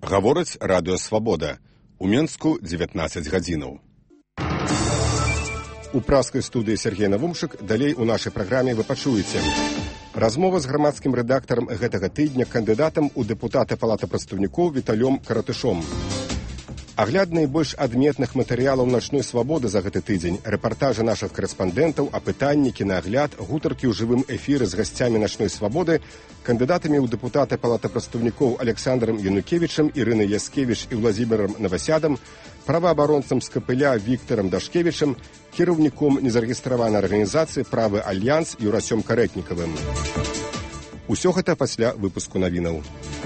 Гаворыць радыё «Свабода». У Менску 19 гадзінаў. У праскай студыі Сергей Навумшык. Далей у нашай праграме вы пачуеце. Размова з грамадскім рэдактарам гэтага тыдня, кандыдатам у дэпутаты Палаты прадстаўнікоў Віталём Каратышом. Агляд найбольш адметных матэрыялаў начной свабоды за гэты тыдзень, рэпартажы нашых карэспандэнтаў, апытанні, кінаагляд, гутаркі ў жывым эфіры з гасцямі начной свабоды, кандыдатамі ў дэпутаты Палаты прадстаўнікоў Александром Янукевічам, Ірынай Яскевіч і Владзімірам Навасядам, праваабаронцам з КПЛ Віктарам Дашкевічам, кіраўніком незарэгістраванай арганізацыі «Правы Альянс» Юрасём Карэтнікавым. Усё гэта пасля выпуску навінаў.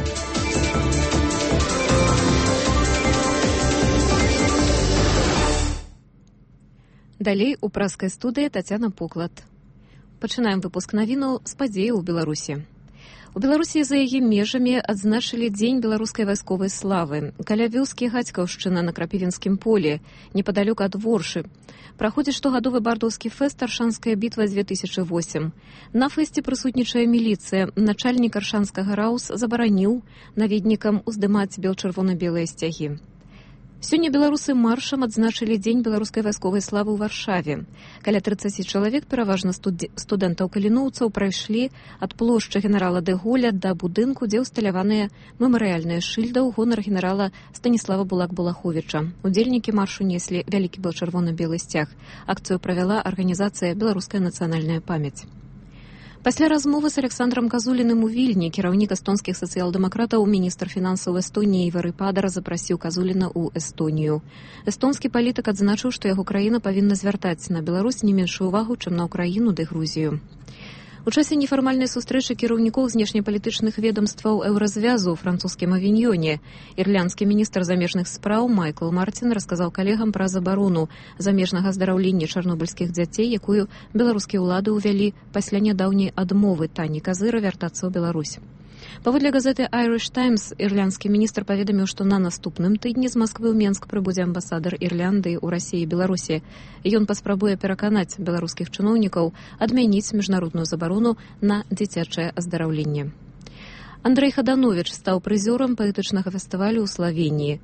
Далей у праскай студыі Тацяна Поклад. Пачынаем выпуск навінаў з падзеяў у Беларусі. У Беларусі за яе межамі адзначылі Дзень беларускай вайсковай славы. Каля вёскі Гацькаўшчына на Крапівінскім полі, непадалёк ад Воршы. Праходзіць штогадовы бардаўскі фэст «Аршанская бітва 2008». На фэсце прысутнічае міліцыя. Начальнік аршанскага РАУС забараніў наведнікам уздымаць бел-чырвона-белыя сцягі. Сёння беларусы маршам адзначылі Дзень беларускай вайсковай славы ў Варшаве. Каля 30 чалавек, пераважна студэнтаў-каліноўцаў, прайшлі ад плошчы генерала дэ Голля да будынку, дзе ўсталяваныя мемарыяльныя шыльды ў гонар генерала Станіслава Булак-Булаховіча. Удзельнікі маршу неслі вялікі бел-чырвона-белы сцяг. Акцыю правяла арганізацыя «Беларуская нацыянальная памяць». Пасля размовы з Александром Казуліным у Вільні кіраўнік эстонскіх сацыял-дэмакратаў, міністр фінансаў Эстоніі Івары Падара запрасіў Казуліна ў Эстонію. Эстонскі палітык адзначыў, што яго краіна павінна звяртаць на Беларусь не меншую ўвагу, чым на Ўкраіну ды Грузію. У часе нефармальнай сустрэчы кіраўнікоў знешнепалітычных ведомстваў Еўразвязу ў французскім Авіньёне ірландскі міністр замежных спраў Майкл Мартин расказаў калегам пра забарону замежнага аздараўлення чарнобыльскіх дзяцей, якую беларускія ўлады ўвялі пасля нядаўняй адмовы Тані Казыра вяртацца ў Беларусь. Паводле газеты Irish Times, ірландскі міністр паведаміў, што на наступным тыдні з Масквы ў Менск прыбудзе амбасадар Ірландыі ў Расіі і Беларусі. Ён паспрабуе пераканаць беларускіх чыноўнікаў адмяніць міжнародную забарону на дзіцячае аздараўленне. Андрэй Хадановіч стаў прызёрам паэтычнага фестывалю ў Славеніі.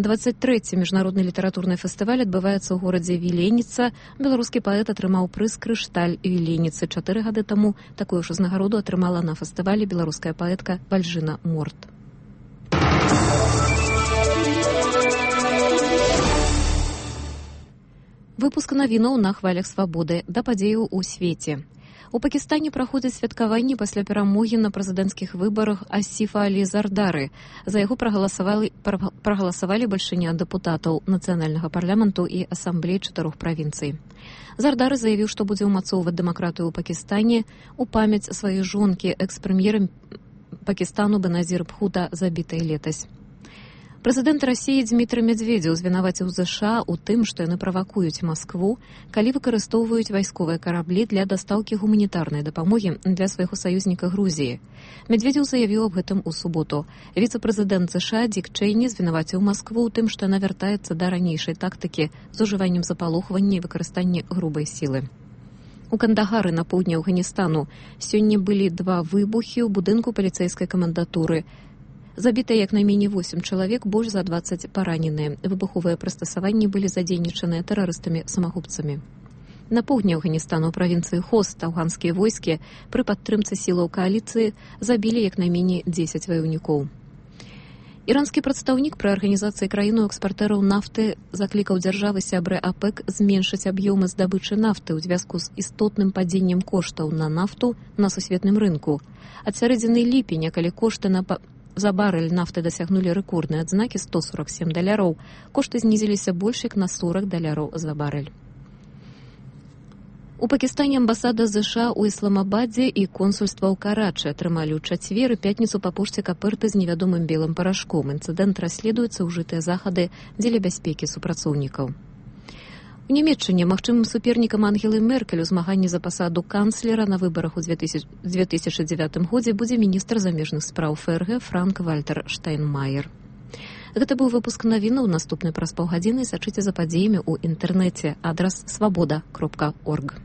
23-й міжнародны літаратурны фестываль адбываецца ў горадзе Віленіца. Беларускі паэт атрымаў прыз «Крышталь» Віленіцы. 4 гады таму такую ж узнагароду атрымала на фестывалі беларуская паэтка Вальжына Морт. Выпуск навінаў на хвалях свабоды да падзеяў у свеце. У Пакістане праходзяць святкаванні пасля перамогі на прэзідэнцкіх выбарах Асіфа Алі Зардары. За яго прагаласавалі бальшыня дэпутатаў нацыянальнага парламенту і асамблей 4 правінцый. Зардары заявіў, што будзе ўмацоўваць дэмакратыю ў Пакістане у памяць сваёй жонкі, экс-прэм'ера Пакістану Беназір Бхута, забітай летась. Прэзідэнт Расіі Дзмітрый Медведзеў звінаваціў ЗША ў тым, што яны правакуюць Маскву, калі выкарыстоўваюць вайсковыя караблі для дастаўкі гуманітарнай дапамогі для свайго саюзніка Грузіі. Медведзеў заявіў аб гэтым у суботу. Віцэ-прэзідэнт ЗША Дік Чэйні звінаваціў Маскву ў тым, што яна вяртаецца да ранейшай тактыкі з ужываннем запалохвання і выкарыстання грубай сілы. У Кандагары на поўдні Афганістану сёння былі 2 выбухі ў будынку паліцэйскай камендатуры. Забітыя як найменей 8 чалавек, больш за 20 параненыя. Выбуховыя прыстасаванні былі задзейнічаныя тэрарыстамі-самагубцамі. На поўдні Афганістану ў правінцыі Хост афганскія войскі пры падтрымцы сілаў кааліцыі забілі як найменей 10 ваяўнікоў. Іранскі прадстаўнік пры арганізацыі краіну-экспартэраў нафты заклікаў дзяржавы сябры АПЭК зменшыць аб'ёмы здабычы нафты ў звязку з істотным падзеннем коштаў на нафту на сусветным рынку. Ад сярэдзіны ліпеня, калі кошты за барэль нафты дасягнулі рэкордныя адзнакі $147, кошты знізіліся больш як на $40 за барэль. У Пакістане амбасада ЗША ў Ісламабадзе і консульства ў Карачы атрымалі ў чацвер і пятніцу па пошце каперты з невядомым белым парашком. Інцыдэнт расследуецца, ўжытыя захады дзеля бяспекі супрацоўнікаў. У Нямецчыне магчымым супернікам Ангелы Меркель у змаганні за пасаду канцлера на выбарах у 2009 годзе будзе міністр замежных спраў ФРГ Франк-Вальтер Штайнмаер. Гэта быў выпуск навінаў. Наступны праз паўгадзіны сачыце за падзеямі ў інтэрнэце. Адрас свабода.орг.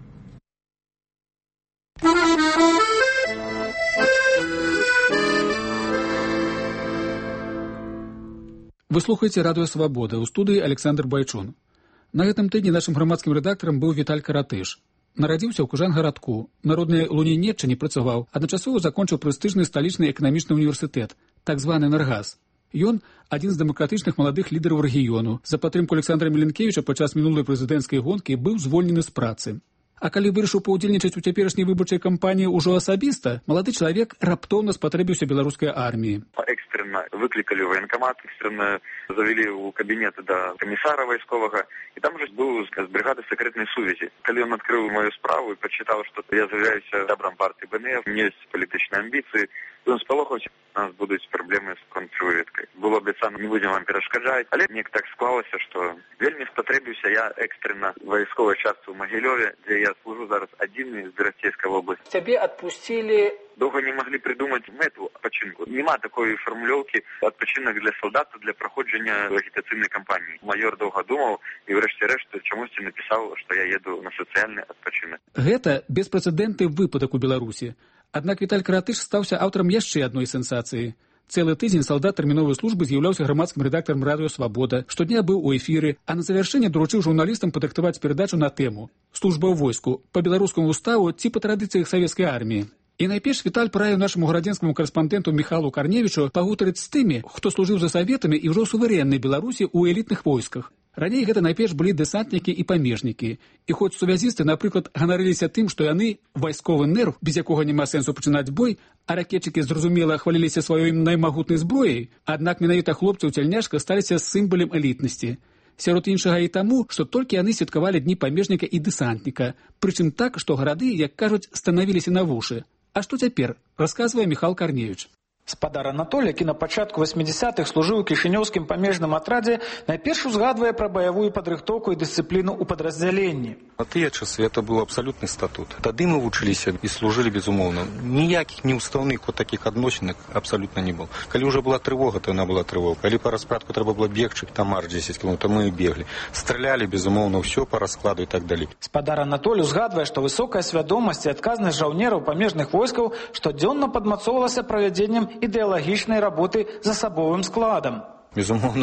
Вы слухаеце радыё «Свабода», у студыі Александр Байчун. На гэтым тыдні нашым грамадскім рэдактарам быў Віталь Каратыш. Нарадзіўся ў Кужангарадку, на роднай Лунінеччыне працаваў, адначасова закончыў прэстыжны сталічны эканамічны універсітэт, так званы Энергаз. Ён адзін з дэмакратычных маладых лідараў рэгіёну. За падтрымку Александра Міленкевіча падчас мінулай прэзідэнцкай гонкі быў звольнены з працы. А калі вырашыў паўдзельнічаць у цяперашняй выбарчай кампаніі ўжо асабіста, малады чалавек раптоўна спатрэбіўся беларускай арміі. Экстренно выклікалі ў ваенкамат, экстренно завялі ў кабінет да камісара вайсковага, і там жа быў з бригады сакрэтнай сувязі. Калі ён адкрыў маю справу і пачытаў, што я з'яўляюся добрам партыі БНФ, у меня ёсць палітычныя амбіцыі, ён спалохаўся, у нас будуць праблемы з контрразведкай. Было абяцана, не будзем вам перашкаджаць, але мне так склалася, што вельмі спатрэбіўся я экстренно вайсковай частцы ў Магілёве, дзе я служу зараз адзіны з Берасцейскай вобласці. Цябе адпусцілі. Доўга не маглі придумаць мэту адпачынку. Нема такой фармулёўкі адпачынак для салдата для праходжання агітацыйнай кампаніі. Майор доўга думаў і врэшце-рэшт чамусьці напісаў, што я еду на сацыяльны адпачынак. Гэта беспрэцэдэнтны выпадак у Беларусі. Аднак Віталь Каратыш стаўся аўтарам яшчэ адной сенсацыі. Цэлы тыдзень салдат тэрміновай службы з'яўляўся грамадскім рэдактарам радыё «Свабода», штодня быў у эфіры, а на завяршэнне даручыў журналістам падрыхтаваць перадачу на тэму «Служба ў войску» па беларускаму ўставу ці па традыцыях савецкай арміі. І найперш Віталь параіў нашаму гарадзенскаму карэспандэнту Міхалу Карневічу пагутарыць з тымі, хто служыў за саветамі і ўжо ў суверэннай Беларусі ў элітных войсках. Раней гэта найперш былі дэсантнікі і памежнікі. І хоць сувязісты, напрыклад, ганарыліся тым, што яны вайсковы нерв, без якога няма сэнсу пачынаць бой, а ракетчыкі, зразумела, хваліліся сваёй наймагутнай зброяй, аднак менавіта хлопцы ў цяльняшках сталіся сімвалам элітнасці. Сярод іншага і таму, што толькі яны святкавалі дні памежніка і дэсантніка, прычым так, што гарады, як кажуць, станавіліся на вушы. А што цяпер, расказвае Міхал Карневіч. Спадар Анатолій, які на пачатку 80-х служыў у кішынёўскім памежным атрадзе, найперш узгадвае пра баявую падрыхтоўку і дысцыпліну ў падраздзяленні. На тыя часы это быў абсалютны статут. Тады мы вучыліся і служылі безумоўна. Ніякіх неўстаўных вот такіх адносінак абсалютна не было. Калі ўжо была трывога, то яна была трывога. Калі па распратку трэба было бегчы, там марш 10 км, мы беглі. Стралялі, безумоўна, ўсё па раскладу і так далей. Спадар Анатолій узгадвае, што высокая свядомасць і адказнасць жаўнераў памежных войскаў штодзённа падмацоўвалася правядзеннем ідэалагічнай работы з асабовым складам. Безумоўна,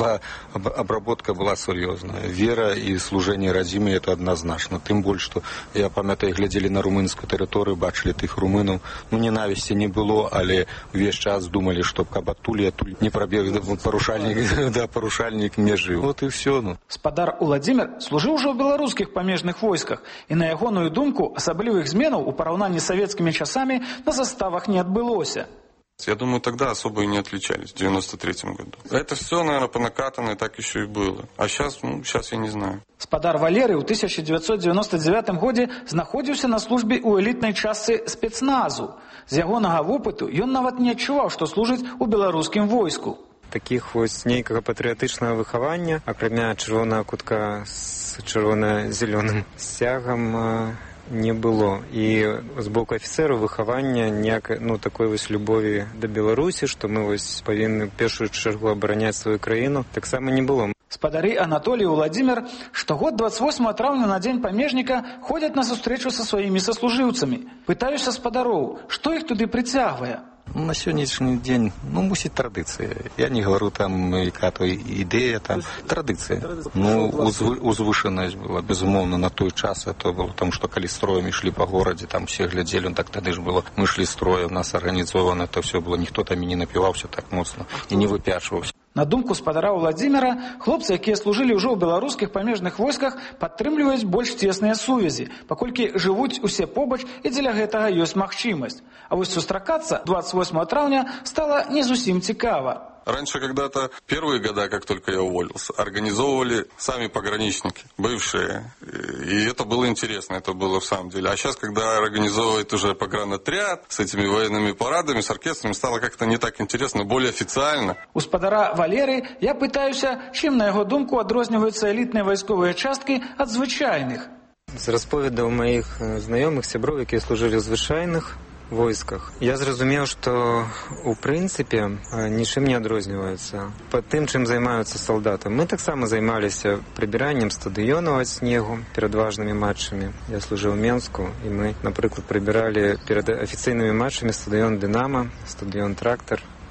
обработка была сур'ёзная. Вера і служэнне радзіме это адназначна. Тым больш, што я памятаю, глядзелі на румынскую тэрыторыю, бачылі тых румынаў. Ненавісці не было, але ўвесь час думалі, што каб адтуль не прабег парушальнік межы. Вот і ўсё. Спадар Уладзімір служыў ужо ў беларускіх памежных войсках, і на ягоную думку асаблівых зменаў у параўнанні з савецкімі часамі на заставах не адбылося. Я думаю, тогда особо и не отличались, в 93-м году. Это все, наверное, по накатанной так еще и было. А сейчас, сейчас я не знаю. Спадар Валерый ў 1999 годзе знаходзіўся на службе ў элітнай частцы спецназу. З ягонага вопыту ён нават не адчуваў, што служыць у беларускім войску. Такіх вось нейкага патрыятычнага выхавання, акрамя чырвонага кутка з чырвона-зялёным сцягам, не было. І з боку афіцэраў выхавання ніякай, такой вось любові да Беларусі, што мы вось павінны ў першую чаргу абараняць сваю краіну, таксама не было. Спадары Анатолій і Уладзімір штогод 28 траўня на дзень памежніка ходзяць на сустрэчу са сваімі саслужыўцамі. Пытаюся спадароў, што іх туды прыцягвае? На сённяшні дзень, мусіць традыцыя. Я не говорю там, яка то ідэя, там традыцыя. Узвышанасць была, безумоўна, на той час. Это было тому, што калі строем ішлі па горадзе, там все глядзелі, так тады ж было. Мы ішлі строем, нас арганізована, это все было, ніхто там і не напіваўся так моцна і не выпячваўся. На думку спадара Уладзіміра, хлопцы, якія служылі ўжо ў беларускіх памежных войсках, падтрымліваюць больш цесныя сувязі, паколькі жывуць усе побач і дзеля гэтага ёсць магчымасць. А вось сустракацца 28 траўня стала не зусім цікава. Раньше когда-то, первые года, как только я уволился, организовывали сами пограничники, бывшие. И это было интересно, это было в самом деле. А сейчас, когда организовывает уже погранотряд с этими военными парадами, с оркестрами, стало как-то не так интересно, более официально. У спадара Валеры я пытаюся, чым, на яго думку, адрозніваюцца элітныя вайсковыя часткі ад звычайных. З расповедаў маіх знаёмых, сяброў, якія служылі ў звычайных войсках, я зразумеў, што у прынцыпе нічым не адрозніваюцца па тым, чым займаюцца салдаты. Мы таксама займаліся прыбіраннем стадыёнаў ад снегу перад важнымі матчамі. Я служыў у Менску, і мы, напрыклад, прыбіралі перад афіцыйнымі матчамі стадыён «Дынама», стадыён «Трактар».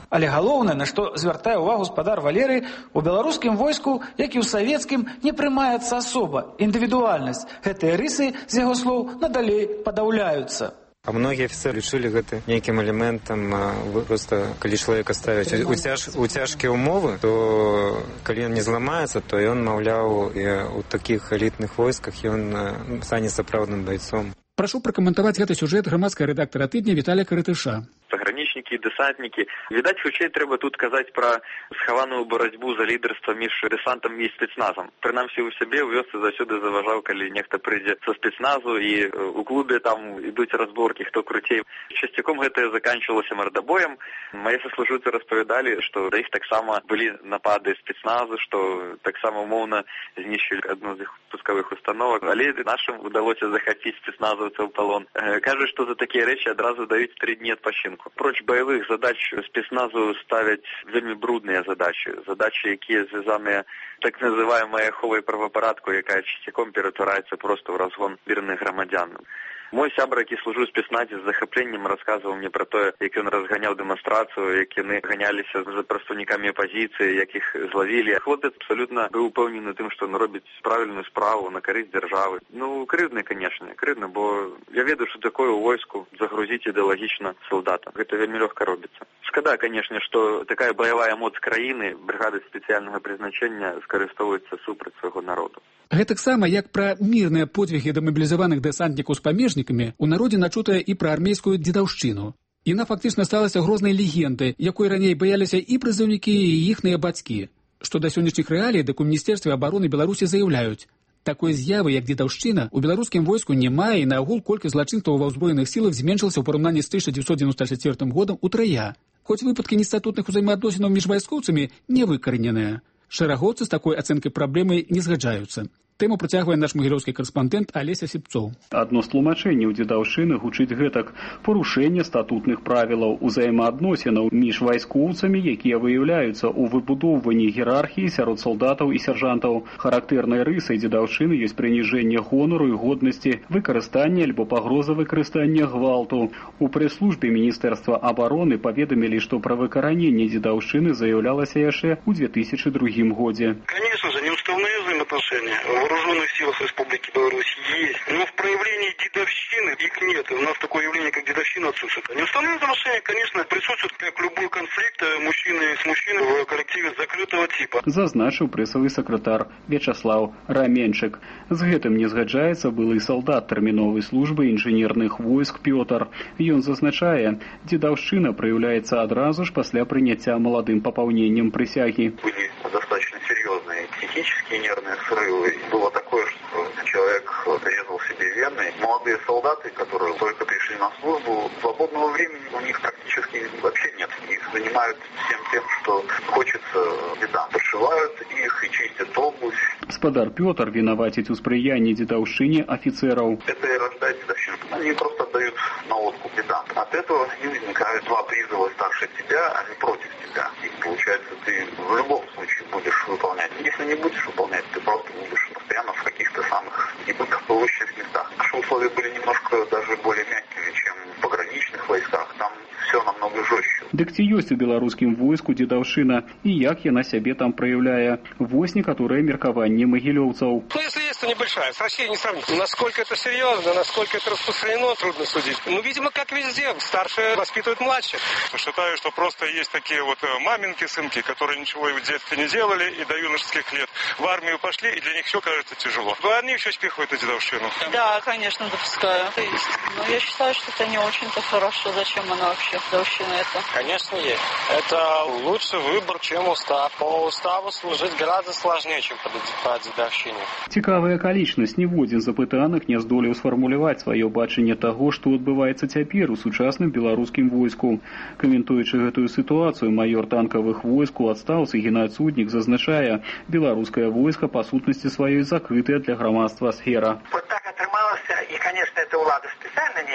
Але галоўнае, на што звяртае ўвагу спадар Валерый, у беларускім войску, як і ў савецкім, не прымаецца асоба, індывідуальнасць. Гэтыя рысы, з яго слоў, надалей падаўляюцца. А многія афіцеры лічылі гэта нейкім элементам, просто калі чалавека ставяць у цяжкія ўмовы, то калі ён не зламаецца, то ён, маўляў, у такіх элітных войсках ён стане сапраўдным байцом. Прашу пракаментаваць гэты сюжэт грамадскага рэдактара тыдня Віталія Каратыша. Пагранічнікі і дэсантнікі. Відаць, хутчэй трэба тут казаць пра схаваную барацьбу за лідарства між дэсантам і спецназам. Прынамсі ў сябе ў вёсцы заўсёды заважаў, калі нехта прыйдзе са спецназу і у клубе там ідуць разборкі, хто круцей. Часцяком гэта заканчвалася мардабоем. Мае саслужыўцы распавядалі, што да іх таксама былі напады спецназу, што таксама умоўна знішчылі адну з іх пускавых установак, але нашым удалося захапіць спецназу в полон. Кажуть, что за такие речи одразу дают 3 дні відпочинку. Проч бойових задач спецназу ставять вельми брудні задачі. Задачі, які зв'язані так називаємою аховою правопорядку, яка частиком перетворається просто в розгон мирних громадян. Мой сябра, який служив у спецназі, з захопленням розказував мені про те, як він розганяв демонстрацію, як вони ганялися за представниками опозиції, як їх зловили. Хлопець абсолютно був упевнений тим, що він робить правильну справу на користь держави. Ну, кривдно, звісно, кривдно, бо я веду, що такое у войску загрузити ідеологічно солдата. Це вельми легко робиться. Шкода, звісно, що така бойова моц країни, бригади спеціального призначення, скористовуються супроти свого народу. Гэтаксама, як пра мірныя подвігі дэмабілізаваных дэсантнікаў з памежнікамі, у народзе начутая і пра армейскую дзедаўшчыну. Яна фактычна сталася грознай легендай, якой раней баяліся і прызыўнікі, і іхныя бацькі. Што да сённяшніх рэалій, дык у Міністэрстве абароны Беларусі заяўляюць. Такой з'явы, як дзедаўшчына, у беларускім войску няма, і наогул колькасць злачынстваў ва ўзброеных сілах зменшылася ў параўнанні з 1994 годам утрая. Хоць выпадкі нестатутных узаемаадносінаў між вайскоўцамі не выкарэненыя. Шэрагоўцы з такой ацэнкай праблемы не згаджаюцца. Тэму працягвае наш магілёўскі карэспандэнт Алеся Сіпцоў. Адно з тлумачэнняў дзедаўшчыны гучыць гэтак: парушэнне статутных правілаў узаемаадносінаў між вайскоўцамі, якія выяўляюцца ў выбудоўванні іерархіі сярод салдатаў і сяржантаў. Характэрнай рысай дзедаўшчыны ёсць прыніжэнне гонару і годнасці, выкарыстанне альбо пагроза выкарыстання гвалту. У прэс-службе Міністэрства абароны паведамілі, што пра выкараненне дзедаўшчыны заяўлялася яшчэ ў 2002 годзе. Конечно же, неуставные взаимоотношения в вооруженных силах Республики Беларусь есть, но в проявлении дедовщины их нет. У нас такое явление, как дедовщина, отсутствует. Неуставные отношения, конечно, присутствуют, как любой конфликт мужчины с мужчиной в коллективе закрытого типа. Зазначыў прэсавы сакратар Вячаслав Раменчык. З гэтым не згаджаецца былы солдат тэрміновай службы інжынерных войск Пётр. Ён зазначае, дзедаўшчына праяўляецца адразу ж пасля прыняцця маладым папаўненнем прысягі. Были достаточно серьезные психические нервные срывы. Было такое, что человек резал себе вены. Молодые солдаты, которые только пришли на службу, свободного времени у них практически вообще нет. Их занимают всем тем, что хочется беда. Пошивают их и чистят обувь. Спадар Пётр вінаваціць у спрыянні дзедаўшчыне афіцераў. Это и рождает дедовщину. Они просто дают на откуп беда. От этого не возникают 2 призыва старше тебя, а не против тебя. И получается, ты в любом случае будешь выполнять. Если не будешь выполнять, ты просто будешь постоянно в каких-то самых неблагополучных местах. Наши условия были немножко даже более мягкими, чем в пограничных войсках. Там все намного жестче. Дык ці ёсць у беларускім войску дзедаўшчына і як яна сябе там праяўляе? Вось некаторае меркаванне магілёўцаў. Ну, если есть, то небольшая. С Россией не сравнить. Насколько это серьезно, насколько это распространено, трудно судить. Ну, видимо, как везде. Старшие воспитывают младших. Считаю, что просто есть такие вот маменьки, сынки, которые ничего в детстве не делали и до юношеских лет в армию пошли, и для них все кажется тяжело. Они еще спихивают на дедовщину. Да, конечно, допускаю. Но я считаю, что это не очень-то хорошо. Зачем она вообще, дедовщина это? Конечно, есть. Это лучший выбор, чем устав. По уставу служить гораздо сложнее, чем по дедовщине. Цікавая акалічнасць, ніводзін з запытаных не здолеў сфармуляваць сваё бачанне таго, што адбываецца цяпер у сучасным беларускім войску. Каментуючы гэтую сітуацыю, майор танкавых войск у адстаўцы Геннадзь Суднік зазначае, беларускае войска па сутнасці сваёй закрытая для грамадства сфера. Вот так атрымалася, і, конечно, это ўлада спецыяльна не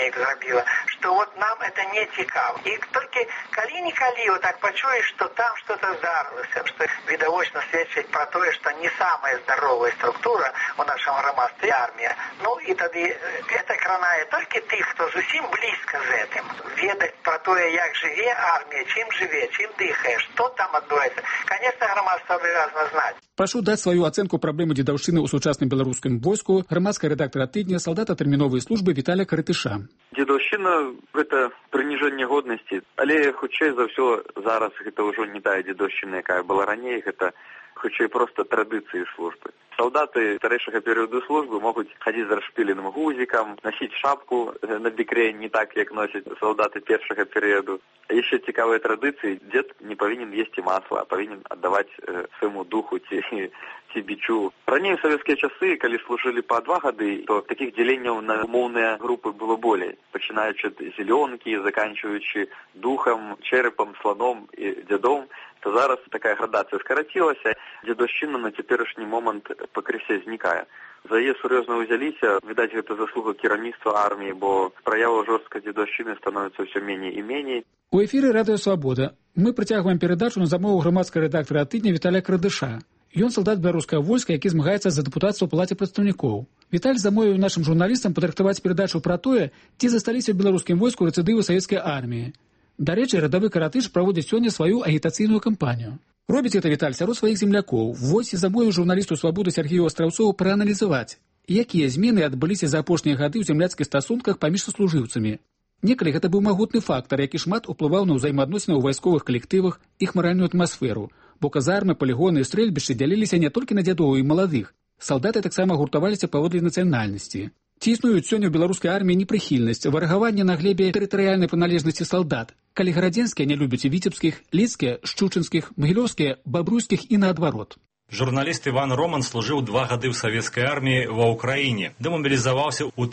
іх зрабіла, што вот нам это не цікава. І толькі калі-нікалі вот так пачуеш, што там что-то здарылася, што відавочна сведчыць пра тое, што не самая здаровая структура у нашым грамадстве армія. Ну і тады это кранае толькі тых, хто зусім блізка з гэтым. Ведаць пра тое, як жыве армія, чым жыве, чым дыхае, што там адбываецца. Конечно, грамадства абавязана знаць. Прашу даць сваю ацэнку праблемы дзедаўшчыны ў сучасным беларускім войску грамадскага рэдактара тыдня, салдата тэрміновай службы Віталя Каратыша. Дзедаўшчына – гэта прыніжэнне годнасці, але хутчэй за ўсё зараз гэта ўжо не тая дзедаўшчына, якая была раней, гэта хутчэй проста традыцыі службы. Солдаты старэйшага перыяду службы могуць хадзіць з расшпіленым гузікам, насіць шапку на бікрэ не так, як носяць солдаты першага перыяду. Яшчэ цікавыя традыцыі. Дзед не павінен есці масла, а павінен аддаваць свайму духу ці бичу. Раней у савецкія часы, калі служылі па 2 гады, то такіх дзеленняў на умоўныя групы было болей. Пачынаючы ад зелёнкі, заканчваючы духам, чэрапам, сланом і дзядом, то зараз такая градацыя скарацілася. Дзедаўшчына на цяперашні момант пакрысе знікае. За яе сур'ёзна ўзяліся, відаць, гэта заслуга кіраўніцтва арміі, бо праява жорсткай дзедаўшчыны становіцца ўсё меней і меней. У эфіры Радыё Свабода мы працягваем перадачу на замову грамадскага рэдактара тыдня Віталя Каратыша. Ён салдат беларускага войска, які змагаецца за дэпутацтва ў палаце прадстаўнікоў. Віталь замовіў нашым журналістам падрыхтаваць перадачу пра тое, ці засталіся ў беларускім войску рэцыдывы савецкай арміі. Дарэчы, радавы Каратыш праводзіць сёння сваю агітацыйную кампанію. Робіць гэта Віталь сярод сваіх землякоў. Вось і замовіў журналісту Свабоды Сергею Астраўцову прааналізаваць, якія змены адбыліся за апошнія гады ў земляцкіх стасунках паміж саслужыўцамі. Некалі гэта быў магутны фактар, які шмат уплываў на ўзаемаадносіны ў вайсковых калектывах, іх маральную атмасферу, бо казармы, палігоны і стрэльбішчы дзяліліся не толькі на дзядоў і маладых. Салдаты таксама гуртаваліся паводле нацыянальнасці. Ці існуюць сёння ў беларускай арміі непрыхільнасць, варагаванне на глебе тэрытарыяльнай прыналежнасці салдат, калі гарадзенскія не любяць віцебскіх, лідскія, шчучынскіх, магілёўскія, бабруйскіх і наадварот. Журналіст Іван Роман служыў 2 гады ў савецкай арміі ва ўкраіне, дэмабілізаваўся ў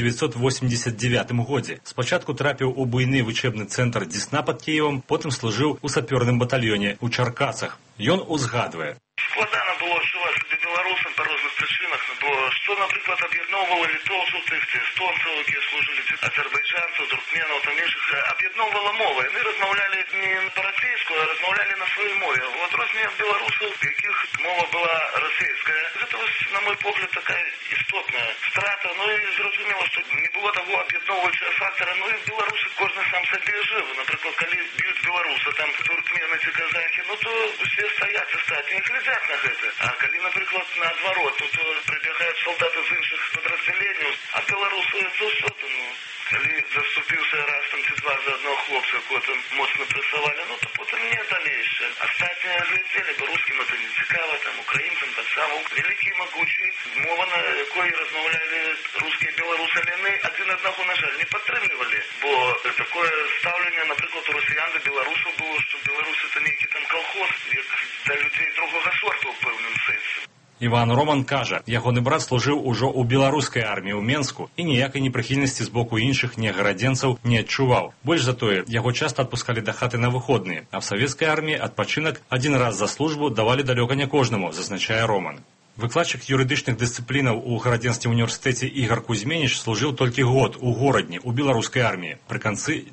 1989 годзе. Спачатку трапіў у буйны вучэбны цэнтр Дзесна пад Кіевам, потым служыў у сапёрным батальёне ў Чаркасах. Ён узгадвае. Складана было адчуваць сябе беларусам па розных прычынах, бо што, напрыклад, аб'ядноўвала літоўцаў, тых эстонцаў, якія служылі, ці азербайджанцаў, туркменаў, там іншых, аб'ядноўвала мова. Яны размаўлялі не па-расейску, а размаўлялі на сваёй мове. У адрозненне ад беларусаў, якіх мова была расейская. Гэта, на мой погляд, такая істотная страта. Ну і зразумела, што не было таго аб'ядноўваючага фактара. Ну і беларусы кожны сам сабе жыў. Напрыклад, калі б'юць беларуса, там туркмены ці казахі, ну то усе стаяць астатнія глядзяць на гэта. А калі, напрыклад, наадварот, то прыбягаюць салдаты з іншых падраздзяленняў, а беларусы ўсё то, ну, калі заступіўся раз там ці 2 за аднаго хлопца, якого там моцна прэсавалі, ну то потым не далейшы. Астатнія глядзелі, бо рускім это не цікава, там украінцам таксама. Вялікі і магучы, мова, на якой размаўлялі рускія і беларусы, але яны адзін аднаго, на жаль, не падтрымлівалі, бо такое стаўленне, напрыклад, у расіян да беларусаў было, што беларусы это нейкі там калхоз, як да людзей другога сорту ў пэўным сэнсе. Іван Роман кажа, ягоны брат служыў ужо ў беларускай арміі ў Менску і ніякай непрыхільнасці з боку іншых негарадзенцаў не адчуваў. Больш за тое, яго часта адпускалі да хаты на выходныя, а в савецкай арміі адпачынак адзін раз за службу давалі далёка не кожнаму, зазначае Роман. Выкладчык юрыдычных дысцыплінаў у гарадзенскім універсітэце Ігар Кузьменіч служыў толькі год у горадні ў беларускай арміі пры канцы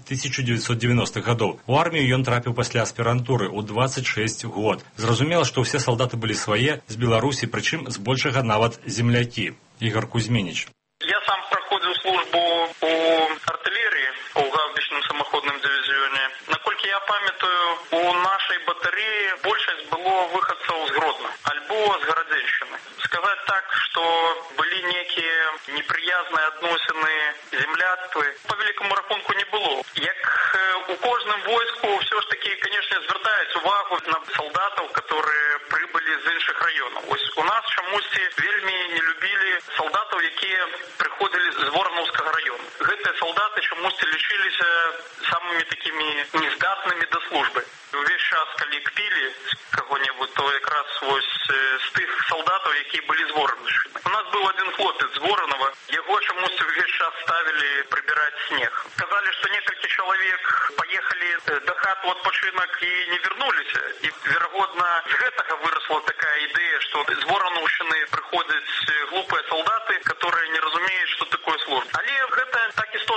1990-х гадоў. У армію ён трапіў пасля аспірантуры ў 26 год. Зразумела, што ўсе салдаты былі свае з Беларусі, прычым збольшага нават землякі. Ігар Кузьменіч. Я сам праходзіў службу у артылерыі, у гаубічным самаходным дывізіёне. Наколькі я памятаю, у нашай батарэі большасць было выхадцаў з Гродна, альбо з гарадзеншчыны. Сказаць так, што былі некія непрыязныя адносіны, земляцтвы, па великому рахунку не было. Як у кожным войску ўсё ж такі, конечно, звяртаюць увагу на салдатаў, которые прыбылі з іншых раёнаў. Ось у нас чамусьці вельмі не любілі салдатаў, якія прыходзілі з Воронаўскага раёна. Гэтыя салдаты чамусьці лічыліся самымі такімі нездатнымі да службы. Увесь час, калі кпілі каго-небудзь, то якраз вось з тых салдатаў, якія былі з Воронаўшчыны. У нас быў адзін хлопец з Воронава, яго чамусьці увесь час ставілі прыбіраць снег. Казалі, што некалькі чалавек паехалі да хат у адпачынак і не вярнуліся. І, верагодна, з гэтага вырасла такая ідэя, што з Воронаўшчыны прыходзяць глупыя салдаты, которые не разумеюць, што такое служба. Але гэта так істотна не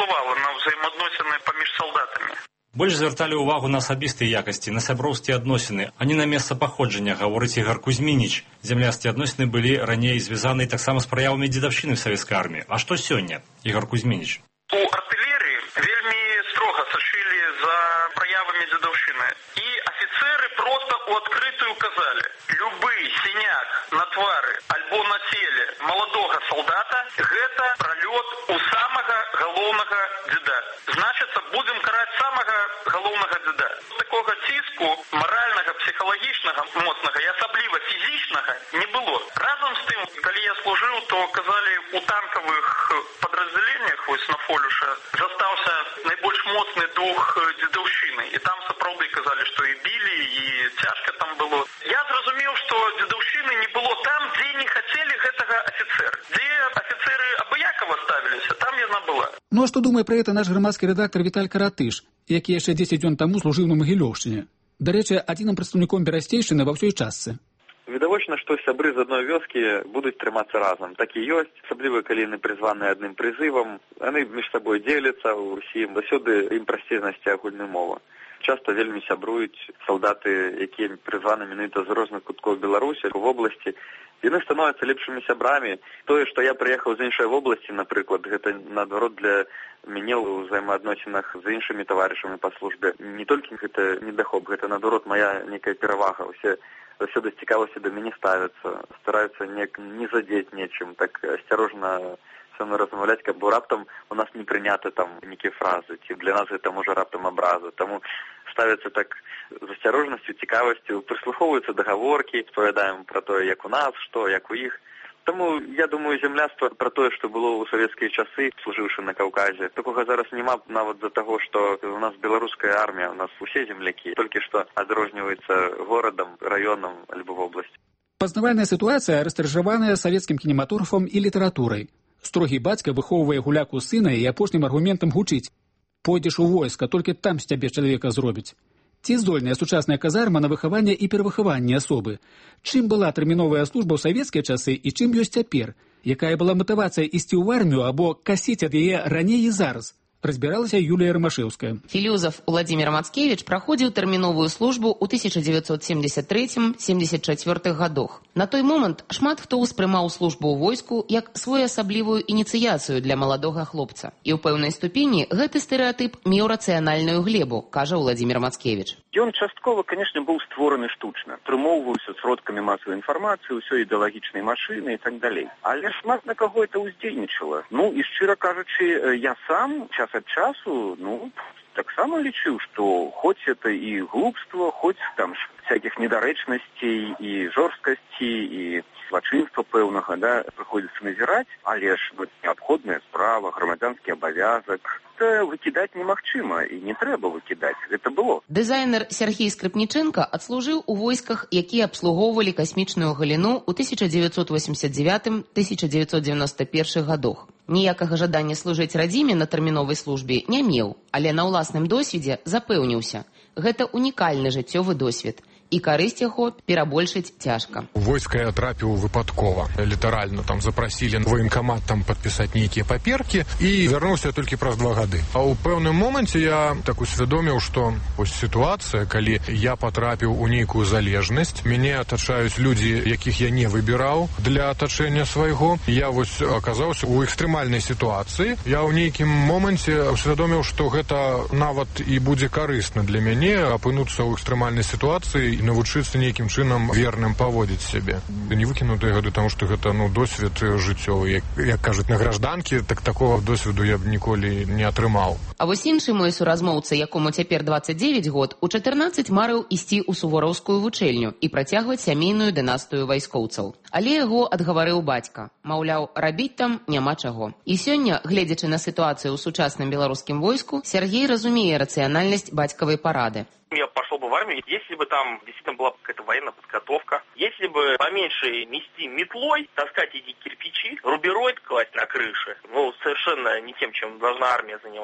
уплывала на взаимоотносины паміж солдатами. Больш звярталі ўвагу на асабістыя якасці, на сяброўскія адносіны, а не на месца паходжання, гаворыць Ігор Кузьмініч. Зямляцкія адносіны былі раней звязаны таксама з праявамі дзедаўшчыны ў савецкай арміі. А што сёння, Ігор Кузьмініч? У артылерыі вельмі строга сачылі за праявамі дзедаўшчыны. І афіцеры проста ў адкрытую казалі: любы сіняк на твары альбо на целе маладога салдата – гэта пралёт у самага галоўнага дзеда. Значыцца, будзем караць самага галоўнага дзеда. Такога ціску маральнага, псіхалагічнага, моцнага і асабліва фізічнага не было. Разам з тым, калі я служыў, то казалі, у танкавых падраздзяленнях вось на Фолюша застаўся найбольш моцны дух дзедаўшчыны. І там сапраўды казалі, што і білі, і цяжка там было. Я зразумеў, што дзедаўшчыны не было там, дзе не хацелі гэтага афіцэры. Дзе афіцэры абыякава ставіліся, там яна была. Ну а што думае пра гэта наш грамадскі рэдактар Віталь Каратыш, які яшчэ 10 дзён таму служыў на Магілёўшчыне? Дарэчы, адзіным прадстаўніком берасцейшчыны ва ўсёй частцы. Відавочна, што сябры з адной вёскі будуць трымацца разам. Так і ёсць, асабліва калі яны прызваныя адным прызывам. Яны між сабой дзеляцца ўсім, заўсёды ім прасцей знайсці агульную мову. Часто вельмі сябруюць салдаты, якія прызваны менавіта з розных куткоў Беларусі, в обласці. Яны становяцца лепшымі сябрамі. Тое, што я прыехаў з іншай вобласці, напрыклад, гэта наадварот для мяне ў взаемаадносінах з іншымі таварышамі па службе. Не толькі гэта недахоп, гэта наадварот моя некая перавага. Усе заўсёды з цікавасцю да мяне ставяцца, стараюцца не задзець нечым, так асцярожна са мной размаўляць, каб раптам у нас не прыняты там нейкія фразы, ці для нас гэта можа раптам абраза. Таму ставяцца так з асцярожнасцю, цікавасцю, прыслухоўваюцца да гаворкі, спавядаем пра тое, як у нас, што, як у іх. Таму, я думаю, зямляцтва пра тое, што было ў савецкія часы, служыўшы на Каўказе, такога зараз няма нават з-за таго, што у нас беларуская армія, у нас усе землякі, толькі што адрозніваецца горадам, раёнам альбо вобласці. Пазнавальная сітуацыя растыражаваная савецкім кінематографам і літаратурай. Строгі бацька выхоўвае гуляку сына і апошнім аргументам гучыць: «Пойдзеш у войска, толькі там з цябе чалавека зробяць». Ці здольная сучасная казарма на выхаванне і перавыхаванне асобы? Чым была тэрміновая служба ў савецкія часы і чым ёсць цяпер? Якая была матывацыя ісці ў армію або касіць ад яе раней і зараз? Разбіралася Юлія Ромашэўская. Філёзаф Уладзімір Мацкевіч праходзіў тэрміновую службу ў 1973-74 гадах. На той момант шмат хто ўспрымаў службу ў войску як своеасаблівую ініцыяцыю для маладога хлопца. І ў пэўнай ступені гэты стэрэатып меў рацыянальную глебу, кажа Уладзімір Мацкевіч. Ён часткова, канешне, быў створаны штучна. Прымоўваўся сродкамі масавай інфармацыі, ўсё ідэалагічнай машыны і так далей. Але шмат на каго это ўздзейнічала. Ну, і шчыра кажучы, я сам час ад часу, таксама лічыў, што хоць это і глупства, хоць там всяких недарэчнасцей і жорсткасці і злачынства пэўнага, прыходзіцца назіраць, але ж неабходная справа, грамадзянскі абавязак. Гэта выкідаць немагчыма і не трэба выкідаць, гэта было. Дызайнер Сергей Скрыпніченка адслужыў у войсках, якія абслугоўвалі касмічную галіну ў 1989-1991 гадах. Ніякага жадання служыць радзіме на тэрміновай службе не меў, але на ўласным досведзе запэўніўся. Гэта унікальны жыццёвы досвед. І карысць яго перабольшыць цяжка. У войска я трапіў выпадкова. Літаральна там запрасілі военкамат там падпісаць нейкія паперкі і вярнуўся толькі праз 2 гады. А ў пэўным моменце я так усвядоміў, што ось сітуацыя, калі я патрапіў у нейкую залежнасць, мяне атачаюць людзі, якіх я не выбіраў для атачэння свайго. Я вось аказаўся ў экстрэмальнай сітуацыі. Я ў нейкім моменце усвядоміў, што гэта нават і будзе карысна для мяне апынуцца ў экстрэмальнай сітуацыі, навучыцца нейкім чынам верным паводзіць сябе. Не выкінутыя гады, таму што гэта досвед жыццёвы. Як кажуць на гражданкі, так такога досведу я б ніколі не атрымаў. А вось іншы мой суразмоўца, якому цяпер 29 год, у 14 марыў ісці ў сувораўскую вучэльню і працягваць сямейную дынастыю вайскоўцаў. Але яго адгаварыў бацька. Маўляў, рабіць там няма чаго. І сёння, гледзячы на сітуацыю ў сучасным беларускім войску, Сергей разумее рацыянальнасць бацькавай парады. Я пошел бы в армию, если бы там действительно была какая-то военная подготовка, если бы поменьше нести метлой, таскать эти кирпичи, рубероид класть на крыше, совершенно не тем, чем должна армия заниматься.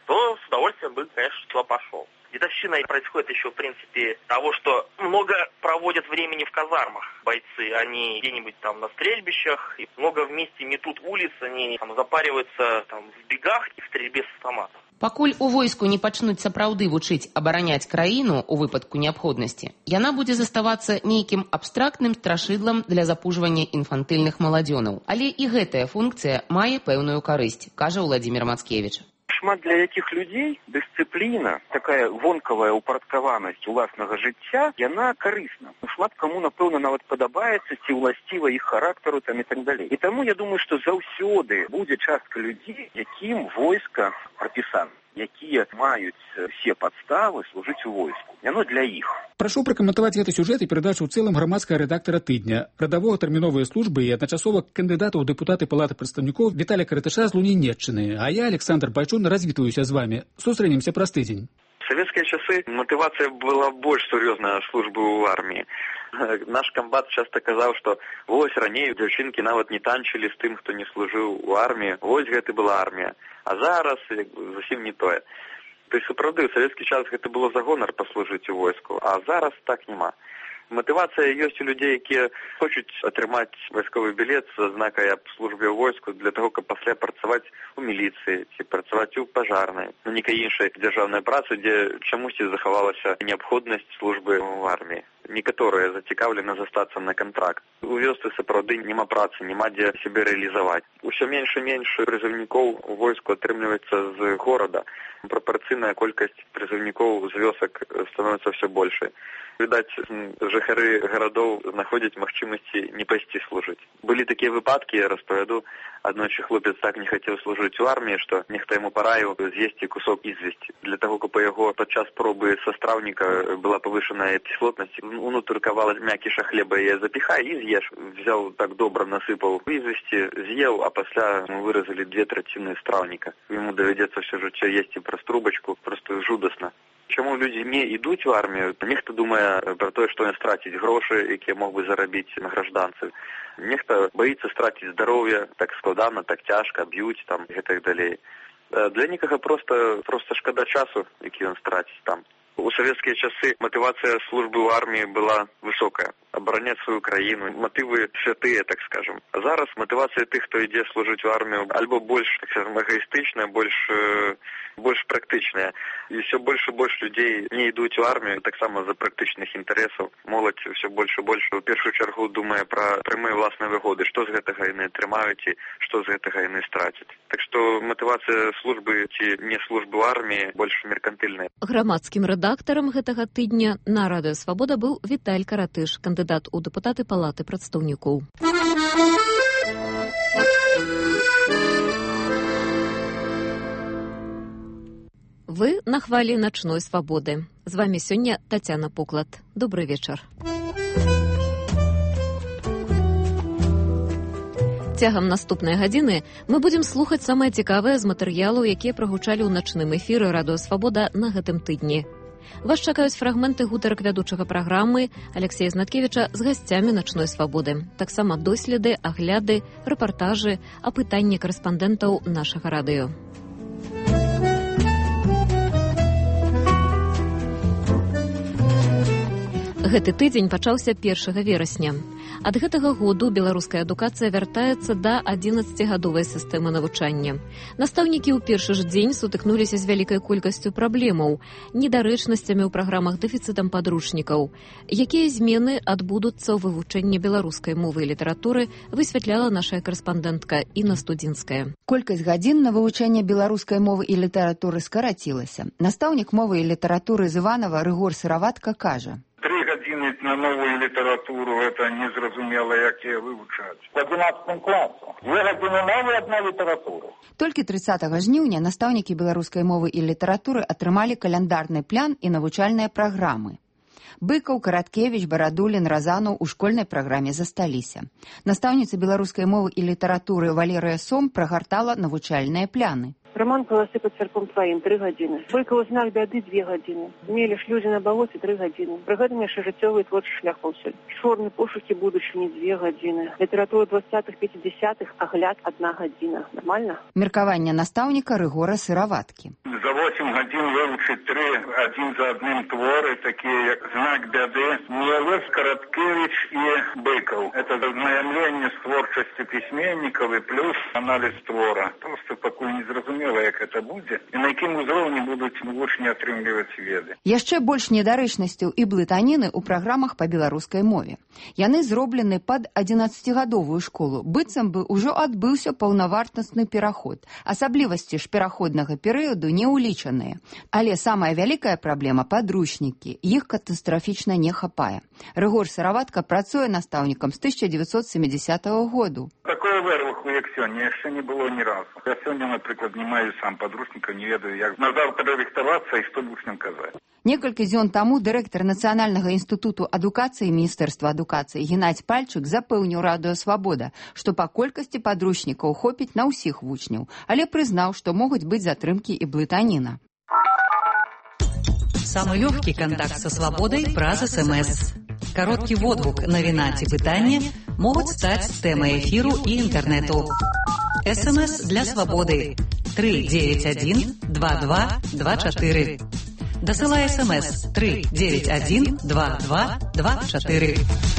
то с удовольствием бы, конечно, туда пошел. Дедовщина происходит еще, в принципе, того, что много проводят времени в казармах бойцы. Они где-нибудь там на стрельбищах, и много вместе метут улиц, они там запариваются там, в бегах и в стрельбе с автомата. Пакуль у войску не пачнуць сапраўды вучыць абараняць краіну ў выпадку неабходнасці, яна будзе заставацца нейкім абстрактным страшыдлам для запужвання інфантыльных маладзёнаў. Але і гэтая функцыя мае пэўную карысць, кажа Владзімір Мацкевіч. Шмат для якіх людзей дысцыпліна, такая вонкавая упарадкаванасць уласнага жыцця, яна карысна. Шмат каму, напэўна, нават падабаецца, ці ўласціва іх характару там і так далей. І таму я думаю, што заўсёды будзе частка людзей, якім войска прапісана, якія маюць все падставы служыць у войску. Яно для іх. Прашу пракаментаваць гэты сюжэт і перадачу ў цэлым грамадскага рэдактара тыдня, радавога тэрміновай службы і адначасова кандыдата ў дэпутаты Палаты прадстаўнікоў Віталія Каратыша з Лунінеччыны. А я, Александр Байчун, развітваюся з вамі. Сустрэнемся праз тыдзень. В советские часы мотивация была больш сур'ёзная службы ў арміі. Наш комбат часто казаў, што вось раней дзяўчынкі нават не танчылі з тым, хто не служыў у арміі. Вось гэта была армія. А зараз зусім не тое. То есть, сапраўды, у савецкі час гэта было за гонар паслужыць у войску, а зараз так няма. Матывацыя ёсць у людзей, якія хочуць атрымаць вайсковы білет з знакай аб службе ў войску для того, каб пасля працаваць у міліцыі ці працаваць у пажарнай, ну нейкай іншай дзяржаўнай працы, дзе чамусьці захавалася неабходнасць службы ў арміі. Некаторыя зацікаўлены застацца на кантракт. У вёсцы сапраўды няма працы, няма дзе сябе рэалізаваць. Усё менш і менш прызыўнікоў у войску атрымліваецца з горада. Прапарцыйная колькасць прызыўнікоў з вёсак становіцца ўсё большай. Відаць, жыхары гарадоў знаходзяць магчымасці не пайсці служыць. Былі такія выпадкі, я распавяду. Аднойчы хлопец так не хацеў служыць у арміі, што нехта яму параіў з'есці кусок ізвесці. Для таго, каб у яго падчас пробы са страўніка была павышаная кіслотнасць, унутр кавалак мякіша хлеба яе запіхай і з'еш. Взяў так добра, насыпаў ізвесці, з'еў, а пасля выразалі 2/3 страўніка. Яму давядзецца ўсё жыццё есці праз трубачку, проста жудасна. Чаму людзі не ідуць у армію? Нехта думае пра тое, што ён страціць грошы, якія мог бы зарабіць на гражданцы. Нехта баіцца страціць здароўе, так складана, так цяжка, б'юць там і гэтак далей. Для некага проста шкада часу, які ён страціць там. У савецкія часы матывацыя службы ў арміі была высокая. Абараняць сваю краіну, матывы святыя, так скажем. А зараз матывацыя тых, хто ідзе служыць у армію, альбо больш, так скажем, эгоістычная, больш практычная. І ўсё больш і больш людзей не ідуць у армію, таксама за практычных інтарэсаў. Моладзь ўсё больш і больш у першую чаргу думае пра прямыя ўласныя выгоды, што з гэтага яны атрымаюць і што з гэтага яны страцяць. Так што матывацыя службы ці не службы ў арміі больш меркантыльная. Грамадскім рэдактарам гэтага тыдня на Радыё Свабода быў Віталь Каратыш, кандыдат у дэпутаты Палаты прадстаўнікоў. Вы на хвалі начной свабоды. З вами сёння Тацяна Пуклат. Добрый вечар. Цягам наступнай гадзіны мы будзем слухаць самае цікавае з матэрыялаў, якія прагучалі ў начным эфіры Радыё Свабода на гэтым тыдні. Вас чакаюць фрагменты гутарак вядучага праграмы Алексея Знаткевіча з гасцямі начной свабоды. Таксама доследы, агляды, рэпартажы, апытанні карэспандэнтаў нашага радыё. Гэты тыдзень пачаўся 1 верасня. Ад гэтага году беларуская адукацыя вяртаецца да 11гадовай сістэмы навучання. Настаўнікі ў першы ж дзень сутыкнуліся з вялікай колькасцю праблемаў, недарэчнасцямі ў праграмах, дэфіцытам падручнікаў. Якія змены адбудуцца ў вывучэнні беларускай мовы і літаратуры, высвятляла наша карэспандэнтка Інна Студзінская. Колькасць гадзін на вывучэнне беларускай мовы і літаратуры скарацілася. Настаўнік мовы і літаратуры з Іванова Рыгор Сыраватка кажа: 3 гадзіны на новую літаратуру, гэта незразумела, як яе вывучаць. В 11 класу. 2 гадзіны мовы, 1 літаратура. Толькі 30 жніўня настаўнікі беларускай мовы і літаратуры атрымалі каляндарны план і навучальныя праграмы. Быкаў, Караткевіч, Барадулін, Разанаў у школьнай праграме засталіся. Настаўніца беларускай мовы і літаратуры Валерыя Сом прагартала навучальныя пляны. Роман «Полосы под церквом твоим» 3 гадзіны. Быкаў «Знак бяды» 2 гадзіны. Меліш «Людзі на балоце» 3 гадзіны. Прыгадам яшчэ жыццёвы творчы шлях паўсюль. Чорны пошукі будучыні 2 гадзіны. Літаратура 20-50-х, агляд 1 гадзіна. Нормально? Меркаванне настаўніка Рыгора Сыраваткі. за 8 гадзін вывучыць 3 адзін за адным творы, такія як «Знак бяды», Мелес, Караткевич і Быкаў. Это знайомленне з творчасцю пісьменнікаў і плюс аналіз твора. Просто пакуль не зразумела, як это будзе і на якім узроўні будуць вучні атрымліваць веды. Яшчэ больш недарэчнасцяў і блытаніны ў праграмах па беларускай мове. Яны зроблены пад 11-гадовую школу, быццам бы ўжо адбыўся паўнавартасны пераход. Асаблівасці ж пераходнага перыяду не ўлічаныя. Але самая вялікая праблема – падручнікі. Іх катастрафічна не хапае. Рыгор Сыраватка працуе настаўнікам з 1970 году. Такое вырваху, як сёння, яшчэ не было ні разу. Я сёння, напрыклад, не маю сам падручніка, не ведаю, як назаўтра рыхтавацца і што вучням казаць. Некалькі дзён таму дырэктар Нацыянальнага інстытуту адукацыі Міністэрства адукацыі Геннадзь Пальчык запэўніў Радыё Свабода, што па колькасці падручнікаў хопіць на ўсіх вучняў, але прызнаў, што могуць быць затрымкі і блытаніна. Самый легкий контакт со свободой праз СМС. Короткий водгук, навіна ці пытанне могуць стаць тэмай эфіру і інтэрнэту. СМС для свободы 391 2224. Дасылай СМС 391 2224.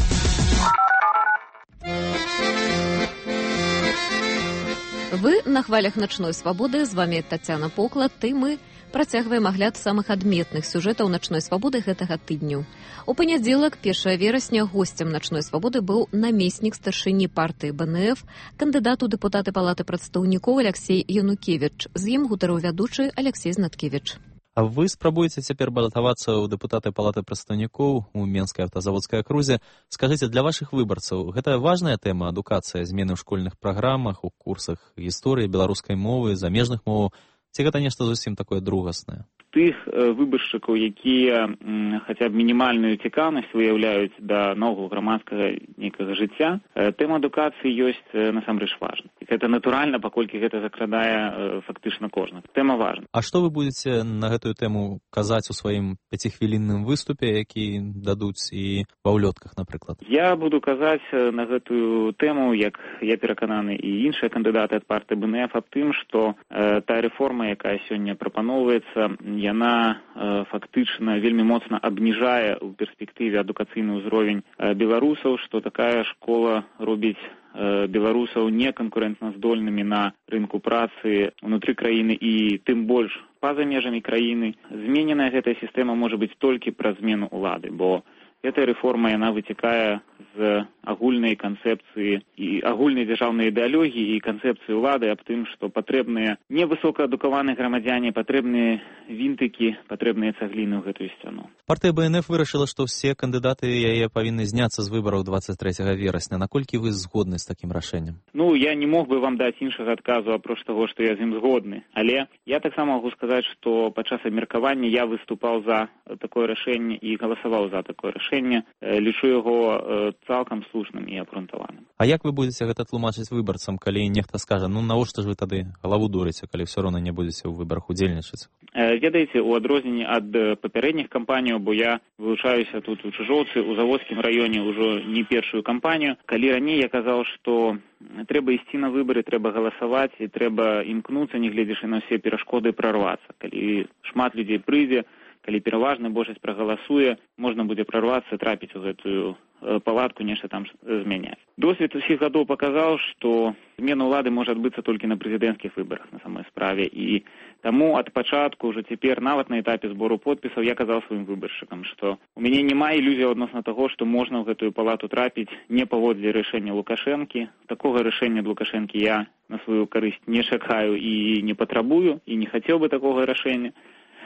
Вы на хвалях начной свободы. З вами Тацяна Поклад. І мы працягваем агляд самых адметных сюжэтаў начной свободы гэтага тыдню. У панядзелак, 1 верасня, госцем начной свободы быў намеснік старшыні партыі БНФ, кандыдат у дэпутаты палаты прадстаўнікоў Алексей Янукевич. З ім гутарыў вядучы Алексей Знаткевич. А вы спрабуеце цяпер балатавацца ў дэпутаты палаты прадстаўнікоў у Менскай аўтазаводскай акрузе. Скажыце, для вашых выбарцаў гэта важная тэма адукацыя, змены ў школьных праграмах, у курсах гісторыі, беларускай мовы, замежных моваў, ці гэта нешта зусім такое другаснае? Тых выбаршчыкаў, якія хаця б мінімальную цікаўнасць выяўляюць да наогул грамадскага нейкага жыцця, тэма адукацыі ёсць насамрэч важна. Гэта натуральна, паколькі гэта закрадае фактычна кожны. Тэма важна. А што вы будзеце на гэтую тэму казаць у сваім 5-хвілінным выступе, які дадуць і ва ўлётках, напрыклад? Я буду казаць на гэтую тэму, як я перакананы і іншыя кандыдаты ад партыі БНФ, аб тым, што тая рэформа, якая сёння прапаноўваецца, яна фактычна вельмі моцна абніжае ў перспектыве адукацыйны ўзровень беларусаў, што такая школа робіць беларусаў неканкурэнтназдольнымі на рынку працы ўнутры краіны і тым больш па-за межамі краіны. Змененая гэтая сістэма можа быць толькі праз змену ўлады, бо гэтая рэформа яна выцякае з агульнай канцэпцыі і агульнай дзяржаўнай ідэалогіі і канцэпцыі ўлады аб тым, што патрэбныя невысокаадукаваныя грамадзяне, патрэбныя вінтыкі, патрэбныя цагліны ў гэтую сцяну. Партыя БНФ вырашыла, што ўсе кандыдаты яе павінны зняцца з выбараў 23 верасня. Наколькі вы згодны з такім рашэннем? Ну, я не мог бы вам даць іншага адказу, апроч таго, што я з ім згодны. Але я таксама магу сказаць, што падчас абмеркавання я выступаў за такое рашэнне і галасаваў за такое рашэнне. Лічу яго цалкам слушным і абгрунтаваным. А як вы будзеце гэта тлумачыць выбарцам, калі нехта скажа, ну навошта ж вы тады галаву дурыце, калі ўсё роўна не будзеце ў выбарах удзельнічаць? Ведаеце, у адрозненні ад папярэдніх кампаніяў, бо я вылучаюся тут у Чыжоўцы, у Заводскім раёне ўжо не першую кампанію, калі раней я казаў, што трэба ісці на выбары, трэба галасаваць і трэба імкнуцца, не гледзячы на ўсе перашкоды, прарвацца. Калі шмат людзей прыйдзе, калі пераважная большасць прагаласуе, можна будзе прарвацца, трапіць у гэтую палатку, нешта там змяняць. Досвед усіх гадоў паказаў, што змена ўлады можа адбыцца толькі на прэзідэнцкіх выбарах на самой справе. І таму ад пачатку, ўжо цяпер, нават на этапе збору подпісаў, я казаў сваім выбаршчыкам, што у мяне няма ілюзія адносна таго, што можна ў гэтую палату трапіць не паводле рашэння Лукашэнкі. Такога рашэння ад Лукашэнкі я на сваю карысць не чакаю і не патрабую, і не хацеў бы такога рашэння.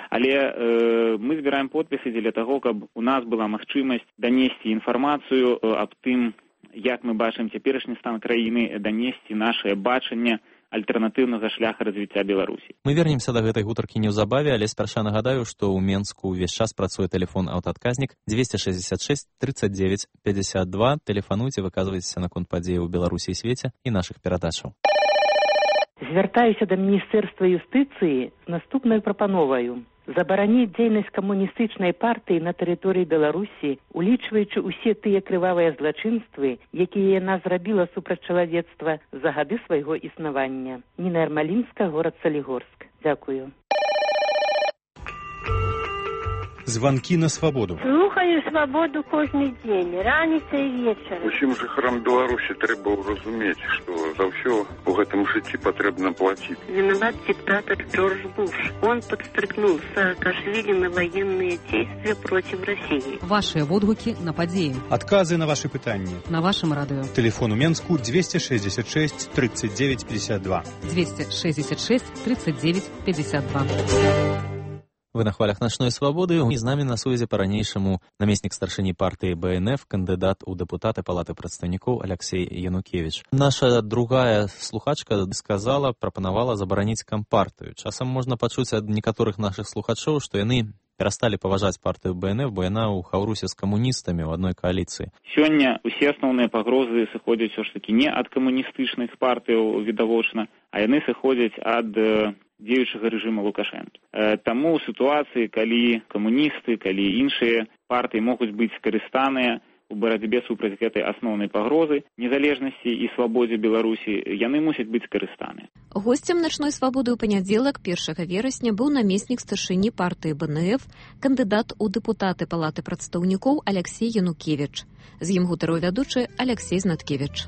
Але мы збіраем подпісы дзеля таго, каб у нас была магчымасць данесці інфармацыю аб тым, як мы бачым цяперашні стан краіны, данесці нашае бачанне альтэрнатыўнага шляха развіцця Беларусі. Мы вернемся да гэтай гутаркі неўзабаве, але спярша нагадаю, што ў Менску ўвесь час працуе тэлефон аўтаадказнік 266 39 52. Тэлефануйце, выказвайцеся наконт падзеяў у Беларусі і свеце і нашых перадачаў. Звяртаюся да Міністэрства юстыцыі з наступнай прапановаю. Забараніць дзейнасць камуністычнай партыі на тэрыторыі Беларусі, улічваючы ўсе тыя крывавыя злачынствы, якія яна зрабіла супраць чалавецтва за гады свайго існавання. Ніна Ярмалінская, горад Салігорск. Дзякую. звонки на свободу. Слухаю свободу кожны дзень, раніцай і вечарам. Усім жыхарам Беларусі трэба разумець, што за ўсё у гэтым жыцці патрэбна плаціць. Виноват диктатор Джордж Буш. Он подстрыкнул Саакашвили на военные действия против России. Ваши водгуки на падзеі. Адказы на ваши пытанні. На вашем радио. Телефон у Менску 266 39 52. 266 39 52. Вы на хвалях «Ночной свободы». И с нами на связи по-ранейшему наместник старшыні партии БНФ, кандидат у депутаты Палаты прадстаўнікоў Алексей Янукевич. Наша другая слухачка сказала, прапанавала забараніць кампартыю. Часам можна пачуць ад некаторых нашых слухачоў, што яны перасталі паважаць партыю БНФ, бо яна ў хаўрусе з камуністамі ў адной кааліцыі. Сёння усе асноўныя пагрозы сыходзяць ўсё ж такі не ад камуністычных партыяў відавочна, а яны сыходзяць ад дзеючага рэжыма Лукашэнкі. Таму ў сітуацыі, калі камуністы, калі іншыя партыі могуць быць скарыстаныя у барацьбе супраць гэтай асноўнай пагрозы незалежнасці і свабодзе Беларусі, яны мусяць быць скарыстаныя. Госцем «Ночной свободы» ў панядзелак 1 верасня быў намеснік старшыні партыі БНФ, кандыдат у дэпутаты Палаты прадстаўнікоў Алексей Янукевич. З ім гутарыў вядучы Алексей Знаткевич.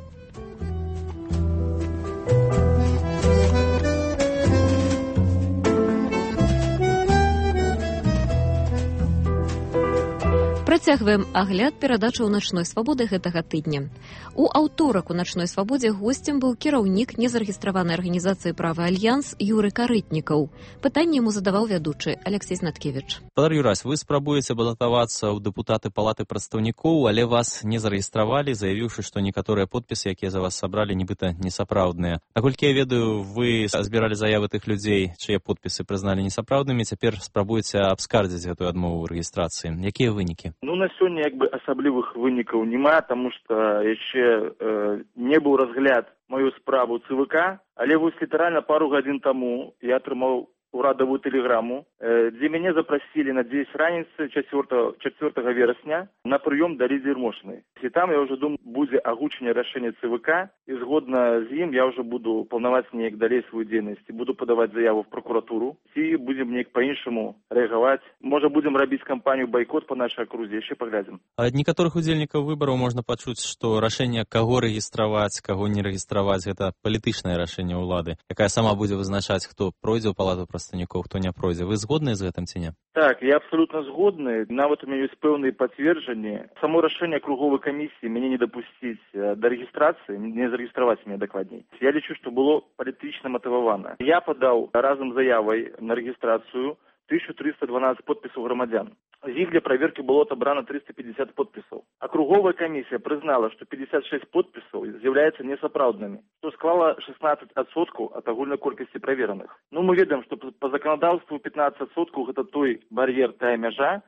Працягваем агляд перадачаў «Ночной свободы» гэтага тыдня. У аўторак у «Ночной свободзе» госцем быў кіраўнік незарэгістраванай арганізацыі «Правы Альянс» Юры Карытнікаў. Пытанне яму задаваў вядучы Алексей Знаткевич. Падар Юрась, вы спрабуеце балатавацца ў дэпутаты Палаты прадстаўнікоў, але вас не зарэгістравалі, заявіўшы, што некаторыя подпісы, якія за вас сабралі, нібыта несапраўдныя. Наколькі я ведаю, вы збіралі заявы тых людзей, чые подпісы прызналі несапраўднымі, цяпер спрабуеце абскардзіць гэтую адмову рэгістрацыі. Якія вынікі? На сёння асаблівых вынікаў няма, таму што яшчэ не быў разгляд маю справу ЦВК, але вось літаральна пару гадзін таму я атрымаў урадавую тэлеграму, дзе мяне запрасілі на 10 раніцы 4 верасня на прыём да лідзер Мошнай. І там, я ўжо думаю, будзе агучанне рашэння ЦВК, і згодна з ім я ўжо буду паўнаваць неяк далей сваю дзейнасць, буду падаваць заяву в прокуратуру, ці будзем неяк па-іншаму рэагаваць. Можа, будзем рабіць кампанію байкот па нашай акрузе, яшчэ паглядзім. Ад некаторых удзельнікаў выбараў можна пачуць, што рашэнне, каго рэгістраваць, каго не рэгістраваць, гэта палітычнае рашэнне ўлады, якая сама будзе вызначаць, хто пройдзе ў Палату прадстаўнікоў, хто не пройдзе. Вы згодны з гэтым ці не? Так, я абсолютно згодны. Нават у меня ёсць пэўныя пацверджанні. Само рашэнне круговой камісіі мяне не дапусціць да рэгістрацыі, не зарэгістраваць мяне дакладней. Я лічу, што было палітычна матывавана. Я падаў разам з заявай на рэгістрацыю 1312 подпісаў грамадзян. З іх для праверкі было отобрано 350 подпісаў. Акруговая камісія прызнала, што 56 подпісаў з'яўляюцца несапраўднымі, што склала 16% ад агульнай колькасці правераных. Мы ведаем, што па законодаўству 15% гэта той бар'ер, тая мяжа,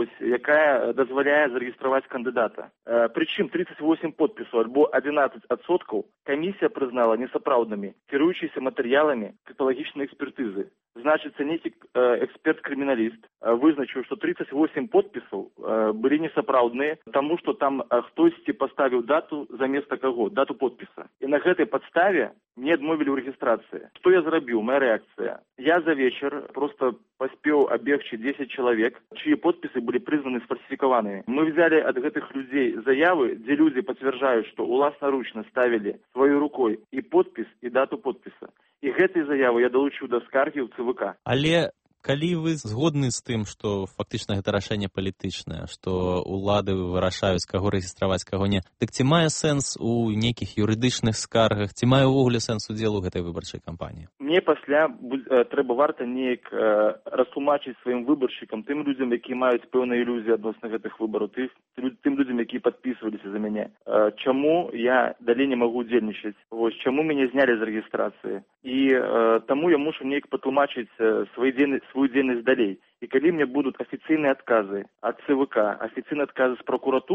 якая дазваляе зарэгістраваць кандыдата. Прычым 38 подпісаў альбо 11% камісія прызнала несапраўднымі, кіруючыся матэрыяламі крыталагічнай экспертызы. Значыцца, нейкі эксперт-крыміналіст вызначыў, што 38 подпісаў былі несапраўдныя, таму што там хтосьці паставіў дату замест каго, дату подпіса. І на гэтай падставе мне адмовілі ў рэгістрацыі. Што я зрабіў? Моя рэакцыя. Я за вечар проста паспеў абегчы 10 чалавек, чые подпісы былі прызнаны сфальсіфікаванымі. Мы взяли ад гэтых людзей заявы, дзе людзі пацвярджаюць, што уласнаручна ставілі сваёй рукой і подпіс, і дату подпіса. І гэтай заявы я далучыў да скаргі ў ЦВК. Але калі вы згодны з тым, што фактычна гэта рашэнне палітычнае, што ўлады вырашаюць, каго рэгістраваць, каго не, дык ці мае сэнс у нейкіх юрыдычных скаргах, ці мае ўвогуле сэнс удзел у гэтай выбарчай кампаніі? Мне пасля трэба варта неяк растлумачыць сваім выбаршчыкам, тым людзям, якія маюць пэўныя ілюзіі адносна гэтых выбараў, тым людзям, якія падпісваліся за мяне. Чаму я далей не магу удзельнічаць? Чаму мяне знялі з рэгістрацыі? І таму я мушу неяк патлумачыць сваю дзейнасць далей. І калі мне будуць афіцыйныя адказы ад ЦВК, афіцыйныя адказы з прокуратуры,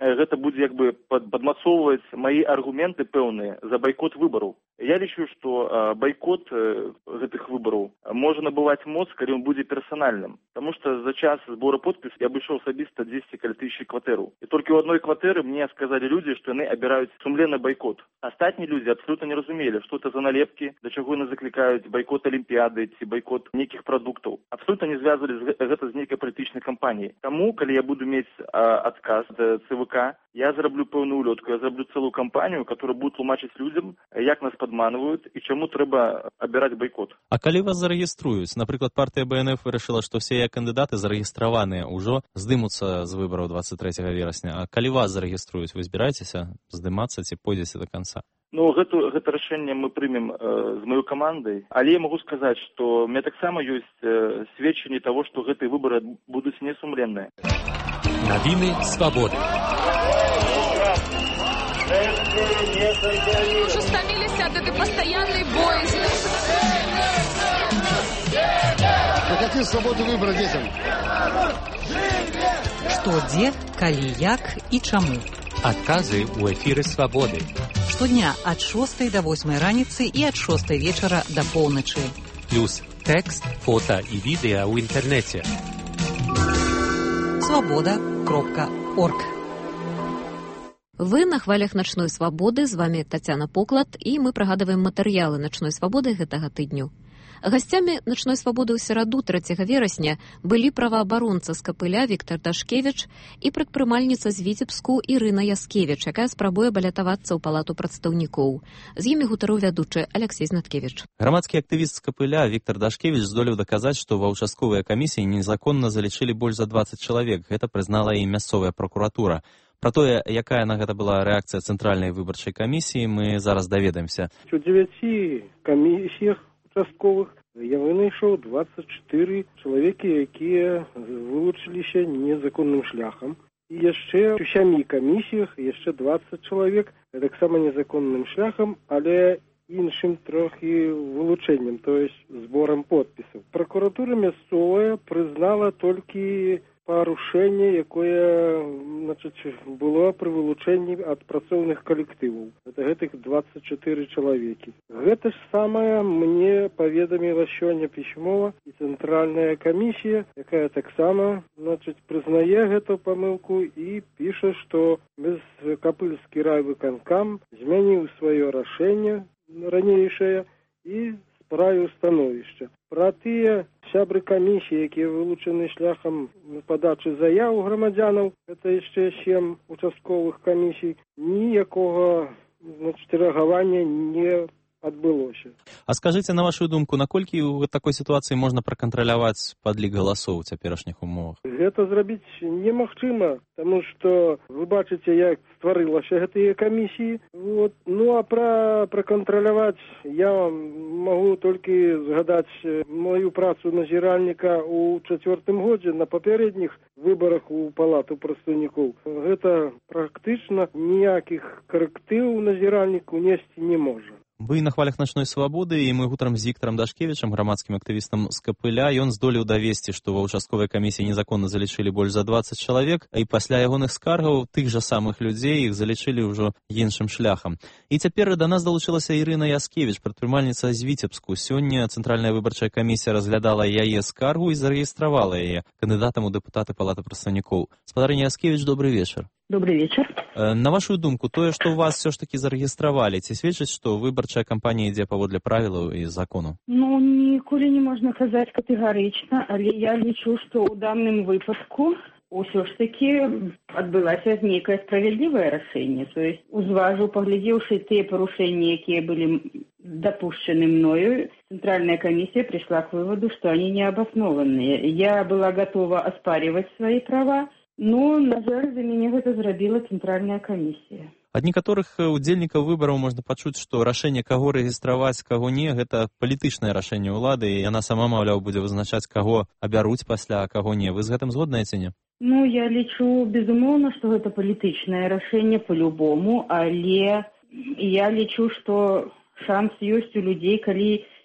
гэта будзе як бы падмацоўваць мои аргументы пэўныя за бойкот выбораў. Я лічу, што бойкот гэтых выбораў можа набываць моц, калі он будзе персанальным. Таму што за час збора подпісаў я абышоў асабіста 200 тысяч кватэраў. І толькі ў адной кватэры мне сказалі людзі, што яны абіраюць сумленны бойкот. Астатнія людзі абсолютно не разумелі, што это за налепкі, да чаго яны заклікаюць бойкот Алімпіяды ці бойкот нейкіх прадуктаў. Абсолютно не звязывалі гэта з нейкай палітычнай кампаніяй. Таму, калі я буду мець адказ да ЦВК, я зраблю пэўную улётку, я зраблю цэлую кампанію, которая будет тлумачыць людзям, як нас падманваюць і чаму трэба абіраць бойкот. А калі вас зарэгіструюць, напрыклад, партыя БНФ вырашыла, што все кандыдаты зарэгістраваныя ўжо здымуцца з выбараў 23 верасня. А калі вас зарэгіструюць, вы збіраецеся здымацца ці пойдзеце до конца? Ну, гэта рашэнне мы прымем з маёй камандай, але я магу сказаць, што у меня таксама ёсць сведчанне таго, што гэтыя выбары будуць несумленныя. Навіны свабоды. Уже стомились от этой постоянной боязни. Вы хотите свободу выбора детям? Што, дзе, калі, як і чаму. Адказы ў эфіры свабоды. Штодня ад 6 до 8 раніцы і ад 6 вечара до поўначы. Плюс тэкст, фота і відэа ў інтэрнэце. Свобода.орг. Вы на хвалях начной свабоды, з вами Тацяна Поклад, і мы прыгадваем матэрыялы начной свабоды гэтага тыдню. Гасцямі начной свабоды ў сераду 3 верасня былі праваабаронца з Капыля Віктар Дашкевіч і прадпрымальніца з Віцебску Ірына Яскевіч, якая спрабуе балятавацца ў палату прадстаўнікоў. З імі гутарыў вядучы Алексей Знаткевіч. Грамадскі актывіст з Капыля Віктар Дашкевіч здолеў даказаць, што ва ўчастковыя камісіі незаконна залічылі больш за 20 чалавек. Гэта прызнала і мясцовая пракуратура. Пра тое, якая на гэта была рэакцыя Цэнтральнай выбарчай камісіі, мы зараз даведаемся. У 9 камісіях участковых я вынайшоў 24 чалавекі, якія вылучыліся незаконным шляхам. І яшчэ у 7 камісіях яшчэ 20 чалавек таксама незаконным шляхам, але іншым трохі вылучэннем, то есть зборам подпісаў. Пракуратура мясцовая прызнала толькі парушэнне, якое было пры вылучэнні ад працоўных калектываў. Это гэтых 24 чалавекі. Гэта ж самае мне паведаміла сёння пісьмова і Цэнтральная камісія, якая таксама прызнае гэту памылку і піша, што Капыльскі райвыканкам змяніў сваё рашэнне ранейшае і справіў становішча. Пра тыя сябры камісіі, якія вылучаны шляхам падачы заяў грамадзянаў, это яшчэ 7 участковых камісій, ніякога рэагавання не адбылося. А скажыце, на вашу думку, наколькі ў такой сітуацыі можна пракантраляваць падлік галасоў у цяперашніх умовах? Гэта зрабіць немагчыма, таму што вы бачыце, як стварылася гэтыя камісіі. Ну а пракантраляваць я магу толькі згадаць мою працу назіральніка ў 4-м годзе на папярэдніх выбарах у палату прадстаўнікоў. Гэта практычна ніякіх карэктыў назіральнік унесці не можа. Вы на хвалях начной свабоды, і мы гутарам з Віктарам Дашкевічам, грамадскім актывістам з Капыля. Ён здолеў давесці, што ва ўчастковай камісіі незаконна залічылі больш за 20 чалавек, і пасля ягоных скаргаў тых жа самых людзей іх залічылі ўжо іншым шляхам. І цяпер да нас далучылася Ірына Яскевіч, прадпрымальніца з Віцебску. Сёння Цэнтральная выбарчая камісія разглядала яе скаргу і зарэгістравала яе кандыдатам у дэпутаты палаты прадстаўнікоў. Спадарыня Яскевіч, добрый вечар. Добрый вечар. На вашу думку, тое, што вас все ж таки зарэгістравалі, ці сведчыць, што выбарчая кампанія ідзе паводле правілаў і закону? Ну, ніколі не можна казаць катэгарычна, але я лічу, што ў данным выпадку ўсё ж таки адбылася нейкае справядлівае рашэнне. То есть, узважыў, паглядзеўшы тыя парушэнні, якія былі дапушчаны мною, Центральная камісія пришла к выводу, што они неабаснованыя. Я была готова оспаривать свои права, но, на жаль, за мяне гэта зрабіла Цэнтральная камісія. Ад некаторых удзельнікаў выбараў можна пачуць, што рашэнне, каго рэгістраваць, каго не, гэта палітычнае рашэнне ўлады, і яна сама, маўляў, будзе вызначаць, каго абяруць пасля, а каго не. Вы з гэтым згодныя ці не? Ну, я лічу, безумоўна, што гэта палітычнае рашэнне па-любому, але я лічу, што шанс ёсць у людзей, калі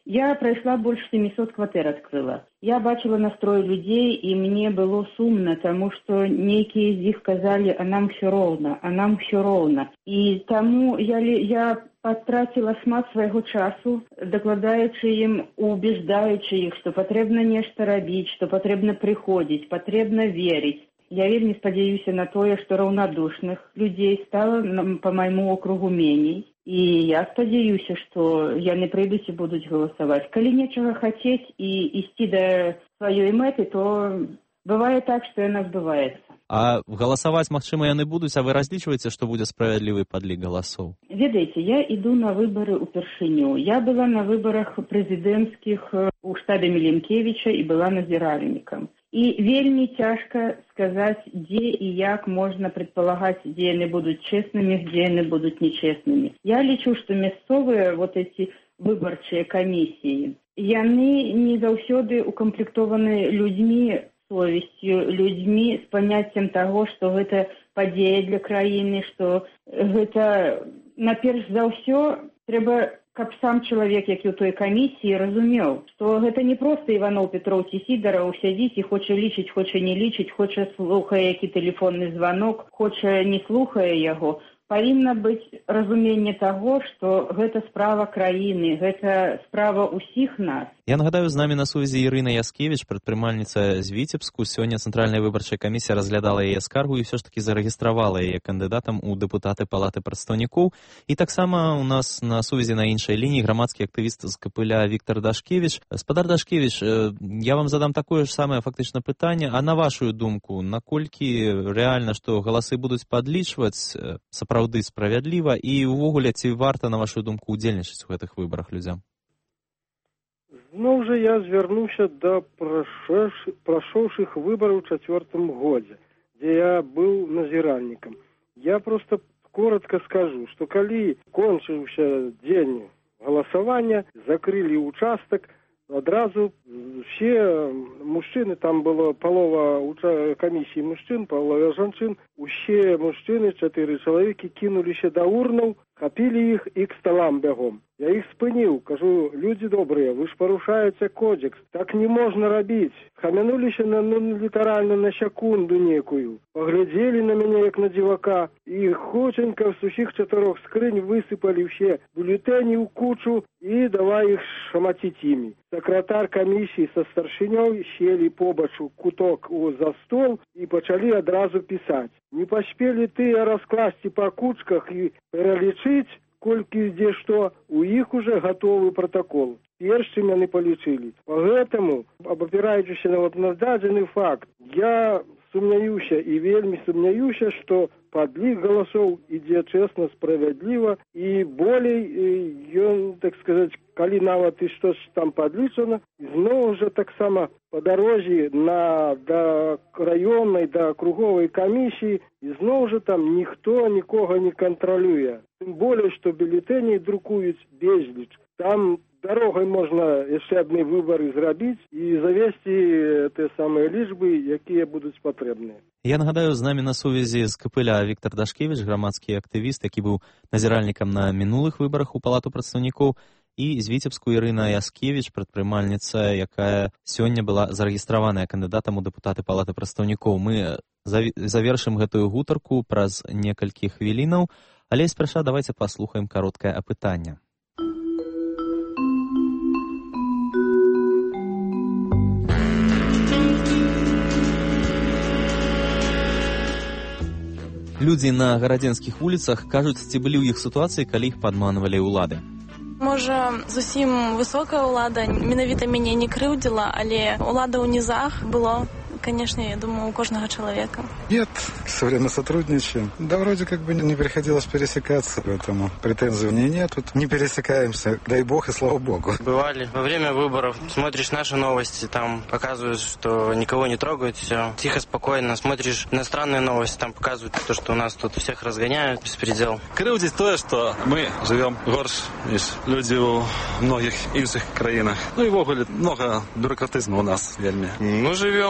Я прайшла больш 700 кватэр адкрыла. Я бачыла настрой людзей, і мне было сумна, таму што нейкія з іх казалі, а нам ўсё роўна, а нам ўсё роўна. І таму я патраціла шмат свайго часу, дакладаючы ім, убеждаючы іх, што патрэбна нешта рабіць, што патрэбна прыходзіць, патрэбна верыць. Я вельмі спадзяюся на тое, што раўнадушных людзей стала па майму округу меней. І я спадзяюся, што яны прыйдуць і будуць галасаваць. Калі нечага хацець і ісці да сваёй мэты, то бывае так, што яна збываецца. А галасаваць, магчыма, яны будуць, а вы разлічваеце, што будзе справядлівы падлік галасоў? Ведаеце, я іду на выбары ўпершыню. Я была на выбарах прэзідэнцкіх у штабе Міленкевіча і была назіральнікам. І вельмі цяжка сказаць, дзе і як можна прадпалагаць, дзе яны будуць чеснымі, дзе яны будуць нечеснымі. Я лічу, што мясцовыя эти выбарчыя камісіі, яны не заўсёды укамплектованы людзьмі, совесцю, людзьмі з паняццем таго, што гэта падзея для краіны, што гэта, наперш за ўсё, трэба, каб сам чалавек, які ў той камісіі, разумеў, што гэта не проста Іваноў, Петроў ці Сідараў сядзіць і хоча лічыць, хоча не лічыць, хоча слухае які тэлефонны званок, хоча не слухае яго. Павінна быць разуменне таго, што гэта справа краіны, гэта справа ўсіх нас. Я нагадаю, з намі на сувязі Ірына Яскевіч, прадпрымальніца з Віцебску. Сёння Цэнтральная выбарчая камісія разглядала яе скаргу і ўсё ж такі зарэгістравала яе кандыдатам у дэпутаты палаты прадстаўнікоў. І таксама у нас на сувязі на іншай лініі грамадскі актывіст з Капыля Віктар Дашкевіч. Спадар Дашкевіч, я вам задам такое ж самае фактычна пытанне. А на вашу думку, наколькі рэальна, што галасы будуць падлічваць сапраўды справядліва, і ўвогуле ці варта, на вашу думку, удзельнічаць у гэтых выбарах людзям? Зноў жа я звярнуўся да прашоўшых выбараў у 2004 годзе, дзе я быў назіральнікам. Я просто коротко скажу, што калі кончыўся дзень галасавання, закрылі ўчастак, адразу все мужчыны, там было палова камісіі мужчын, палова жанчын, усе мужчыны, 4 чалавекі кінуліся да урнаў, хапілі іх і к сталам бягом. Я іх спыніў, кажу, людзі добрыя, вы ж парушаеце кодекс, так не можна рабіць. Хамянуліся літаральна на секунду некую, паглядзелі на мяне як на дзівака, і хутченька з усіх 4 скрынь высыпалі ўсе бюлетэні ў кучу і давай іх шамаціць імі. Сакратар камісіі са старшынёй сели побач у куток за стол і пачалі адразу пісаць. Не паспелі тыя раскласці па кучках і пералічыць, колькі дзе што, у іх уже гатовы протакол. Першым яны палічылі. Поэтому, абапіраючыся на дадзены факт, я сумняюся і вельмі сумняюся, што падлік галасоў ідзе чэсна, справядліва, і болей ён, так сказаць, калі нават і штось там падлічана, зноў жа таксама па дарозе да раённай, да круговай камісіі, і зноў жа там ніхто нікога не кантралюе. Тым болей, што бюлетэней друкуюць безліч. Там дарогай можна яшчэ адны выбары зрабіць і завесці те самыя лічбы, якія будуць патрэбныя. Я нагадаю, з намі на сувязі з Капыля Віктар Дашкевіч, грамадскі актывіст, які быў назіральнікам на мінулых выбарах у палату прадстаўнікоў, і з Віцебску Ірына Яскевіч, прадпрымальніца, якая сёння была зарэгістраваная кандыдатам у дэпутаты палаты прадстаўнікоў. Мы завершым гэтую гутарку праз некалькі хвілінаў, але спярша давайце паслухаем кароткае апытанне. Людзі на гарадзенскіх вуліцах кажуць, ці былі ў іх сітуацыі, калі іх падманвалі ўлады. Можа, зусім высокая ўлада менавіта мяне не крыўдзіла, але ўлада ў нізах было, конечно, я думаю, у каждого человека. Нет, все время сотрудничаем. Да, вроде как бы не приходилось пересекаться, поэтому претензий мне нет. Тут не пересекаемся, дай бог и слава богу. Бывали во время выборов, смотришь наши новости, там показывают, что никого не трогают, все тихо, спокойно. Смотришь иностранные новости, там показывают то, что у нас тут всех разгоняют, беспредел. Крыўдзіць тое, что мы живем горш, ніж люди у многих іншых краінах. Ну и вогуле много бюрократизма у нас вельми. Ну, живем, все в порядке.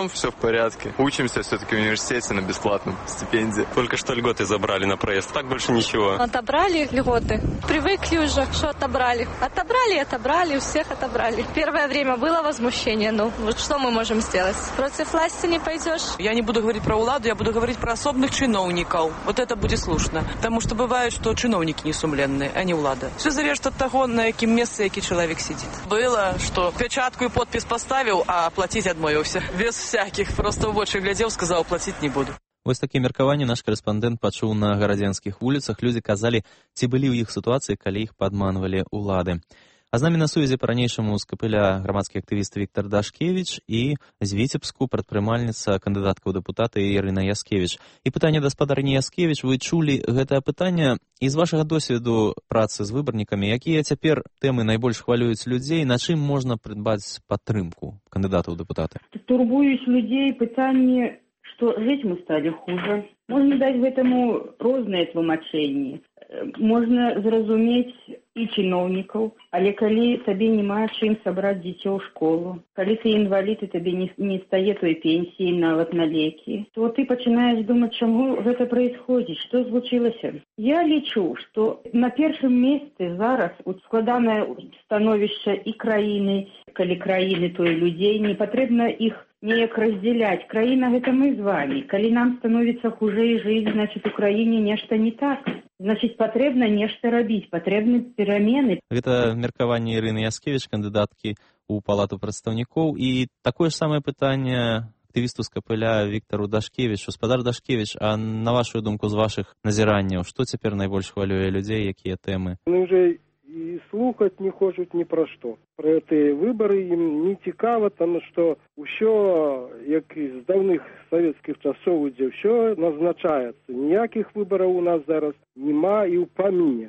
порядке. Учимся все-таки в университете на бесплатном стипендии. Только что льготы забрали на проезд, так больше ничего. Отобрали льготы. Привыкли уже, что отобрали. Отобрали, у всех отобрали. Первое время было возмущение, ну вот что мы можем сделать? Против власти не пойдешь. Я не буду говорить про уладу, я буду говорить про особных чиновников. Вот это будет слушно. Потому что бывает, что чиновники несумленные, а не улада. Все зависит от того, на каком месте який человек сидит. Было, что печатку и подпись поставил, а платить отмовился. Без всяких. Просто в очі глядел, сказал, платить не буду. Вось такія меркаванні наш карэспандэнт пачуў на гарадзенскіх вуліцах. Людзі казалі, ці былі ў іх сітуацыі, калі іх падманвалі ўлады. А з намі на сувязі па-ранейшаму з Капыля грамадскі актывіст Віктор Дашкевіч і з Віцебску прадпрымальніца, кандыдатка ў дэпутаты Ірына Яскевіч. І пытанне даспадарні Яскевіч, вы чулі гэтае пытанне і з вашага досведу працы з выбарнікамі, якія цяпер тэмы найбольш хвалююць людзей, на чым можна прыдбаць падтрымку кандыдата ў дэпутаты? Турбуюць людзей пытанне, что жить мы стали хуже. Можно дать этому розныя тлумачэнні. Можно зразумець і чыноўнікаў, але калі табе няма чым сабраць дзіцё ў школу, калі ты інвалід і табе не стае той пенсіі нават на лекі, то ты пачынаеш думаць, чаму гэта происходит, што злучылася. Я лічу, што на першым месцы зараз складанае становішча і краіны, калі краіны, то і людзей, не патрэбна іх неяк раздзяляць. Краіна гэта мы з вами. Калі нам становіцца хужэй жыць, значит, у краіне нешта не так. Значит, патрэбна нешта рабіць, патрэбны перамены. Гэта меркаванне Ірыны Яскевіч, кандыдаткі ў палату прадстаўнікоў. І такое ж самае пытанне актывісту з Капыля Віктору Дашкевічу. Спадар Дашкевіч, а на вашу думку, з вашых назіранняў, што цяпер найбольш хвалюе людзей, якія тэмы? Ну, уже і слухаць не хочуць ні пра што. Пра гэтыя выбары ім не цікава, таму што ўсё, як і з даўных савецкіх часоў ідзе, ўсё назначаецца. Ніякіх выбараў у нас зараз няма і ў паміне.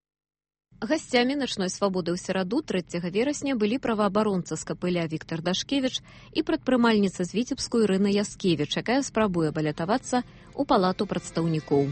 Гасцямі начной свабоды ў сераду 3 верасня былі праваабаронца з Капыля Віктор Дашкевіч і прадпрымальніца з Віцебску Ірына Яскевіч, якая спрабуе балятавацца ў палату прадстаўнікоў.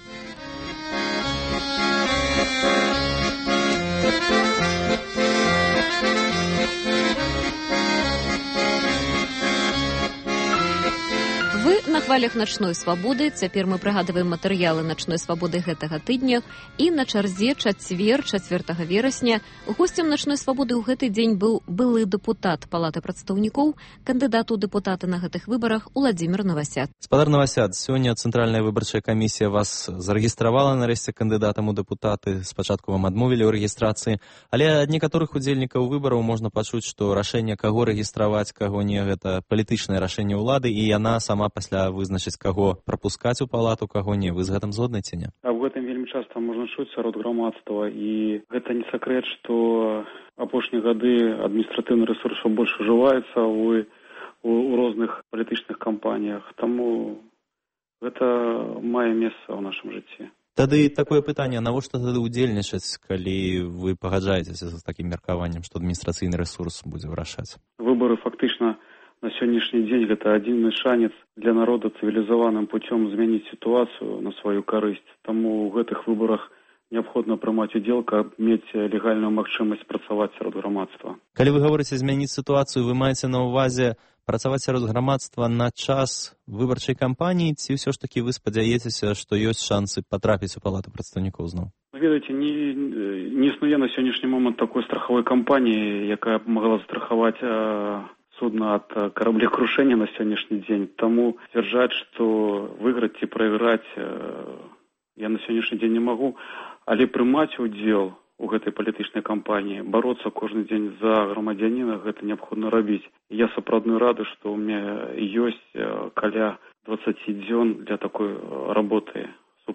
Вы на хвалях начной свабоды. Цяпер мы прыгадваем матэрыялы начной свабоды гэтага тыдня. І на чарзе чацвер, 4 верасня, госцем начной свабоды ў гэты дзень быў былы дэпутат палаты прадстаўнікоў, кандыдат у дэпутаты на гэтых выбарах Уладзімір Навасяд. Спадар Навасяд, сёння Цэнтральная выбарчая камісія вас зарэгістравала нарэшце кандыдатам у дэпутаты. Спачатку вам адмовілі ў рэгістрацыі, але ад некаторых удзельнікаў выбараў можна пачуць, што рашэнне, каго рэгістраваць, каго не, гэта палітычнае рашэнне ўлады, і яна сама пасля вызначыць, каго прапускаць у палату, каго не. Вы з гэтым згодны ці не? А в гэтым вельмі часта можна чуць сярод грамадства, і гэта не сакрэт, што апошнія гады адміністратыўны рэсурс больш ужываецца у розных палітычных кампаніях, таму гэта мае месца ў нашым жыцці. Тады такое пытанне, навошта тады удзельнічаць, калі вы пагаджаецеся з такім меркаваннем, што адміністрацыйны рэсурс будзе вырашаць? Выбары фактычна на сённяшні дзень гэта адзіны шанец для народа цывілізаваным путём змяніць сітуацыю на сваю карысць. Таму ў гэтых выбарах неабходна прымаць удзел, каб мець легальную магчымасць працаваць сярод грамадства. Калі вы гаворыце змяніць сітуацыю, вы маеце на ўвазе працаваць сярод грамадства на час выбарчай кампаніі, ці ўсё ж такі вы спадзяецеся, што ёсць шансы патрапіць у палату прадстаўнікоў зноў? Ведаеце, не існуе на сённяшні момант такой страхавой кампаніі, якая б магла застрахаваць судна ад караблекрушэння на сённяшні дзень. Таму сцвярджаць, што выйграць ці прайграць я на сённяшні дзень не магу, але прымаць удзел у гэтай палітычнай кампаніі, бароцца кожны дзень за грамадзяніна, гэта неабходна рабіць. Я сапраўдны рады, што ў мяне ёсць каля 20 дзён для такой работы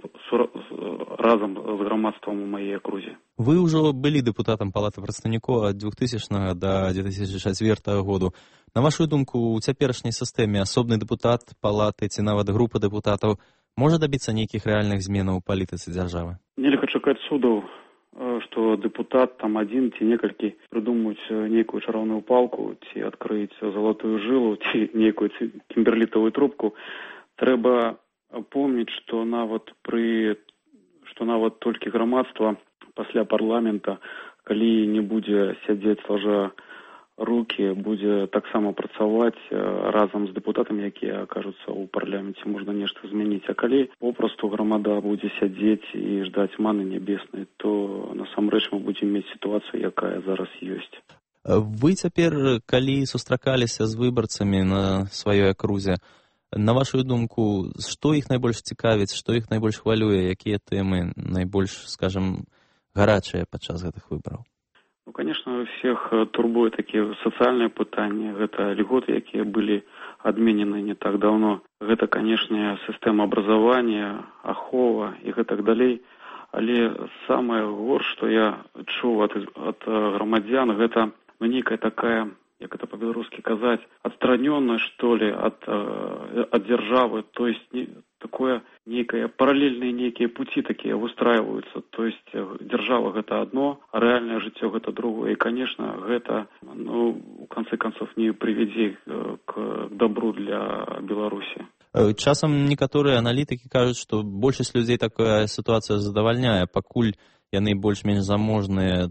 разам з грамадствам у маёй акрузе. Вы ўжо былі дэпутатам палаты прадстаўнікоў ад 2000 да 2004 году. На вашу думку, у цяперашняй сістэме асобны дэпутат палаты ці нават група дэпутатаў можа дабіцца нейкіх рэальных зменаў у палітыцы дзяржавы? Нельга чакаць судаў, што дэпутат там адзін ці некалькі прыдумаюць нейкую чароўную палку, ці адкрыюць залатую жылу, ці нейкую кімберлітавую трубку. Трэба помніць, што нават толькі грамадства пасля парламента, калі не будзе сядзець сложа рукі будзе таксама працаваць разам з дэпутатамі, якія акажуцца ў парламенце, можна нешта змяніць. А калі попросту грамада будзе сядзець і ждаць маны нябеснай, то насамрэч мы будзем мець сітуацыю, якая зараз ёсць. Вы цяпер, калі сустракаліся з выбарцамі на сваёй акрузе, на вашу думку, што іх найбольш цікавіць, што іх найбольш хвалюе, якія тэмы найбольш, скажем, гарачыя падчас гэтых выбараў? Ну, конечно, всех турбуют такие социальные пытания. Это льготы, якія были адменены не так давно. Это, конечно, система образования, ахова и так далей. Але самое горш, что я чуў от громадян, это некая такая, як это по-белорусски казать, отстраненная, что ли, от державы. То есть такое некое, параллельные некие пути такие выстраиваются. То есть держава это одно, а реальное жыццё это другое. И, конечно, это, в конце концов, не приведзе к добру для Беларуси. Часам некаторыя аналітыкі кажуць, што большасць людзей такая сітуацыя задавальняе, пакуль яны больш-менш заможныя,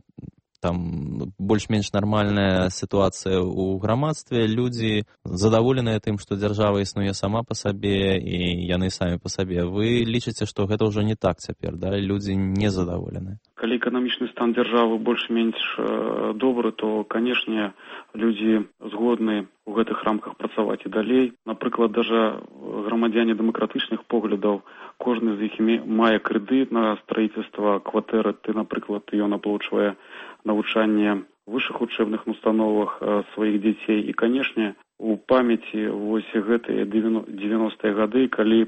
там больш-менш нармальная сітуацыя ў грамадстве, людзі задаволеныя тым, што дзяржава існуе сама па сабе і яны самі па сабе. Вы лічыце, што гэта ўжо не так цяпер, да? Людзі не задаволеныя? Калі эканамічны стан дзяржавы больш-менш добры, то, канешне, людзі згодны у гэтых рамках працаваць і далей. Напрыклад, даже грамадзяне дэмакратычных поглядаў, кожны з іх мае крэдыт на строительство кватэры. Ты, напрыклад, ён аплачвае навучанне в высшых учебных установах сваіх дзяцей. І, канешне, у памяці вось гэтыя 90-е гады, калі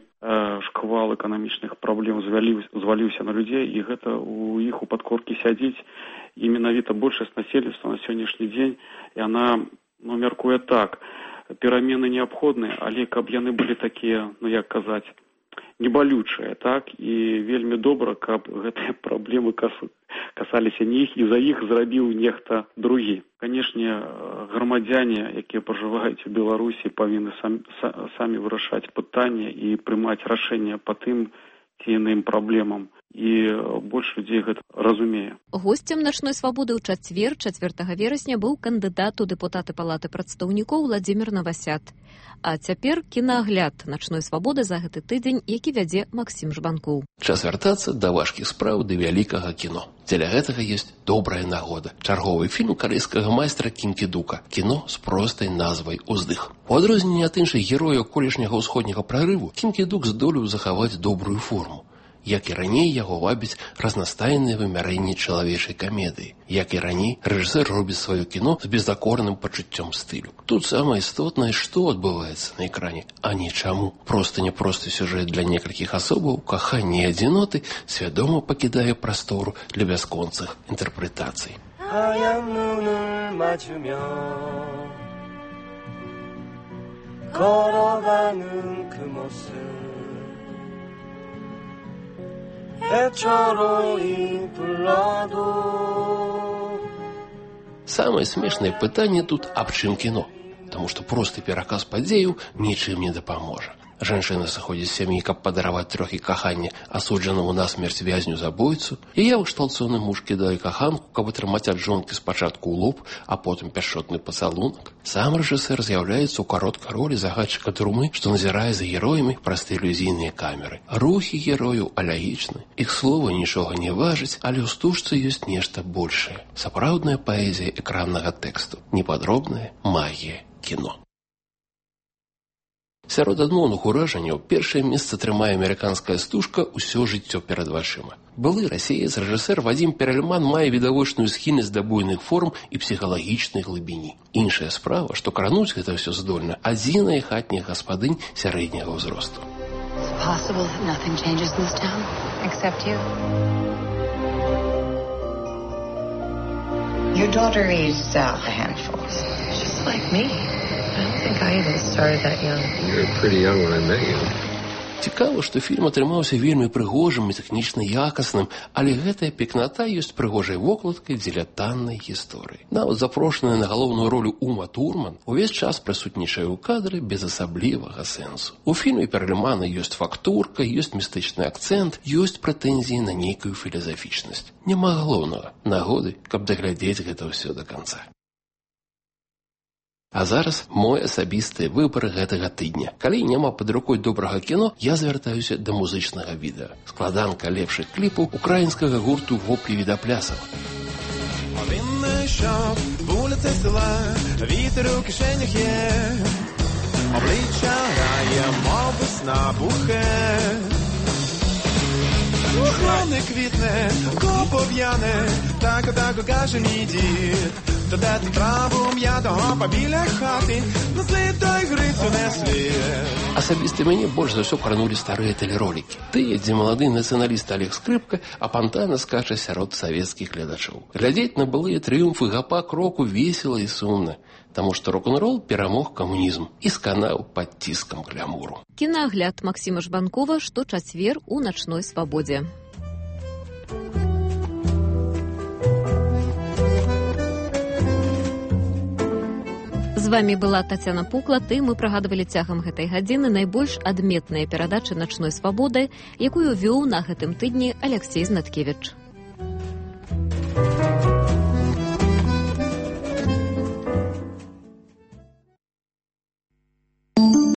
шквал эканамічных праблем зваліўся на людзей, і гэта у іх у падкоркі сядзіць, і менавіта большасць насельніцтва на сённяшні дзень, і яна, мяркуе так, перамены неабходныя, але каб яны былі такія, як казаць, небалючыя, так, і вельмі добра, каб гэтыя праблемы касаліся не іх, і за іх зрабіў нехта другі. Канешне, грамадзяне, якія пражываюць у Беларусі, павінны самі вырашаць пытанне і прымаць рашэнне па тым ці іным праблемам. І больш людзей гэта разумее. Госцем начной свабоды ў чацвер, 4 верасня, быў кандыдат у дэпутаты палаты прадстаўнікоў Владзімір Навасят. А цяпер кінаагляд начной свабоды за гэты тыдзень, які вядзе Максім Жбанкоў. Час вяртацца да важкіх спраў ды вялікага кіно. Дзеля гэтага ёсць добрая нагода. Чарговы фільм карэйскага майстра Кім Кі-дука. Кіно з простай назвай «Уздых». У адрозненне ад іншых герояў колішняга ўсходняга прарыву, Кім Кі-дук здолеў захаваць добрую форму. Як і раней, яго вабіць разнастайныя вымярэнні чалавечай камедыі. Як і раней, рэжысэр робіць сваё кіно з бездакорным пачуццём стылю. Тут самае істотнае, што адбываецца на экране, а не чаму. Проста няпросты сюжэт для некалькіх асобаў, каханне і адзіноты свядома пакідае прастору для бясконцых інтэрпрэтацый. Самае смешнае пытанне тут аб чым кіно, таму што просты пераказ падзеяў нічым не дапаможа. Жанчына сыходзіць з сям'і, каб падараваць трохі кахання асуджанаму на смерць вязню-забойцу, і я выштлцоны муж кідае каханку, каб атрымаць ад жонкі спачатку ў лоб, а потым пяшчотны пацалунак. Сам рэжысэр з'яўляецца ў кароткай ролі загадчыка турмы, што назірае за героямі праз тэлевізійныя камеры. Рухі герояў алагічны, іх слова нічога не важыць, але ў стужцы ёсць нешта большае. Сапраўдная паэзія экраннага тэксту, непадробная магія кіно. Сярод адмоўных уражанняў першае месца трымае амерыканская стужка «Усё жыццё перад вачыма». Былы расеец рэжысэр Вадзім Перельман мае відавочную схільнасць да буйных форм і псіхалагічнай глыбіні. Іншая справа, што крануць гэта ўсё здольна адзіная хатняя гаспадынь сярэдняга ўзросту. Your daughter is a handful. Just like me. I don't think I even started that young. You were pretty young when I met you. Цікава, што фільм атрымаўся вельмі прыгожым і тэхнічна якасным, але гэтая пекната ёсць прыгожай вокладкай дзеля таннай гісторыі. Нават запрошаная на галоўную ролю Ума Турман увесь час прысутнічае ў кадры без асаблівага сэнсу. У фільме Перельмана ёсць фактурка, ёсць містычны акцэнт, ёсць прэтэнзіі на нейкую філасафічнасць. Няма галоўнага нагоды, каб даглядзець гэта ўсё да канца. А зараз мой асабісты выбар гэтага тыдня. Калі няма пад рукой добрага кіно, я звяртаюся да музычнага відэа. Складанка лепшых кліпаў украінскага гурту «Воплі відаплясаў». Він йшов вулиці села, вітер у кишенях є, обличчя грає, мов весна бухе. Хлони квітне, копов'яне, так каже мій дід. То де ти траву м'ятого побіля хати, несли той грицю несли. Асабіста мяне больш за ўсё кранулі старыя тэлеролікі. Тыя, дзе малады нацыяналіст Олег Скрыпка апантана скача сярод савецкіх гледачоў. Глядзець на былыя трыумфы гапак року весела і сумна, таму што рок-н-рол перамог камунізм і сканаў пад ціскам глямуру. Кінагляд Максіма Жбанкова шточацвер у начной свабодзе. З вамі была Тацяна Пуклат, і мы прагадвалі цягам гэтай гадзіны найбольш адметныя перадачы начной свабоды, якую вёў на гэтым тыдні Аляксей Знаткевіч.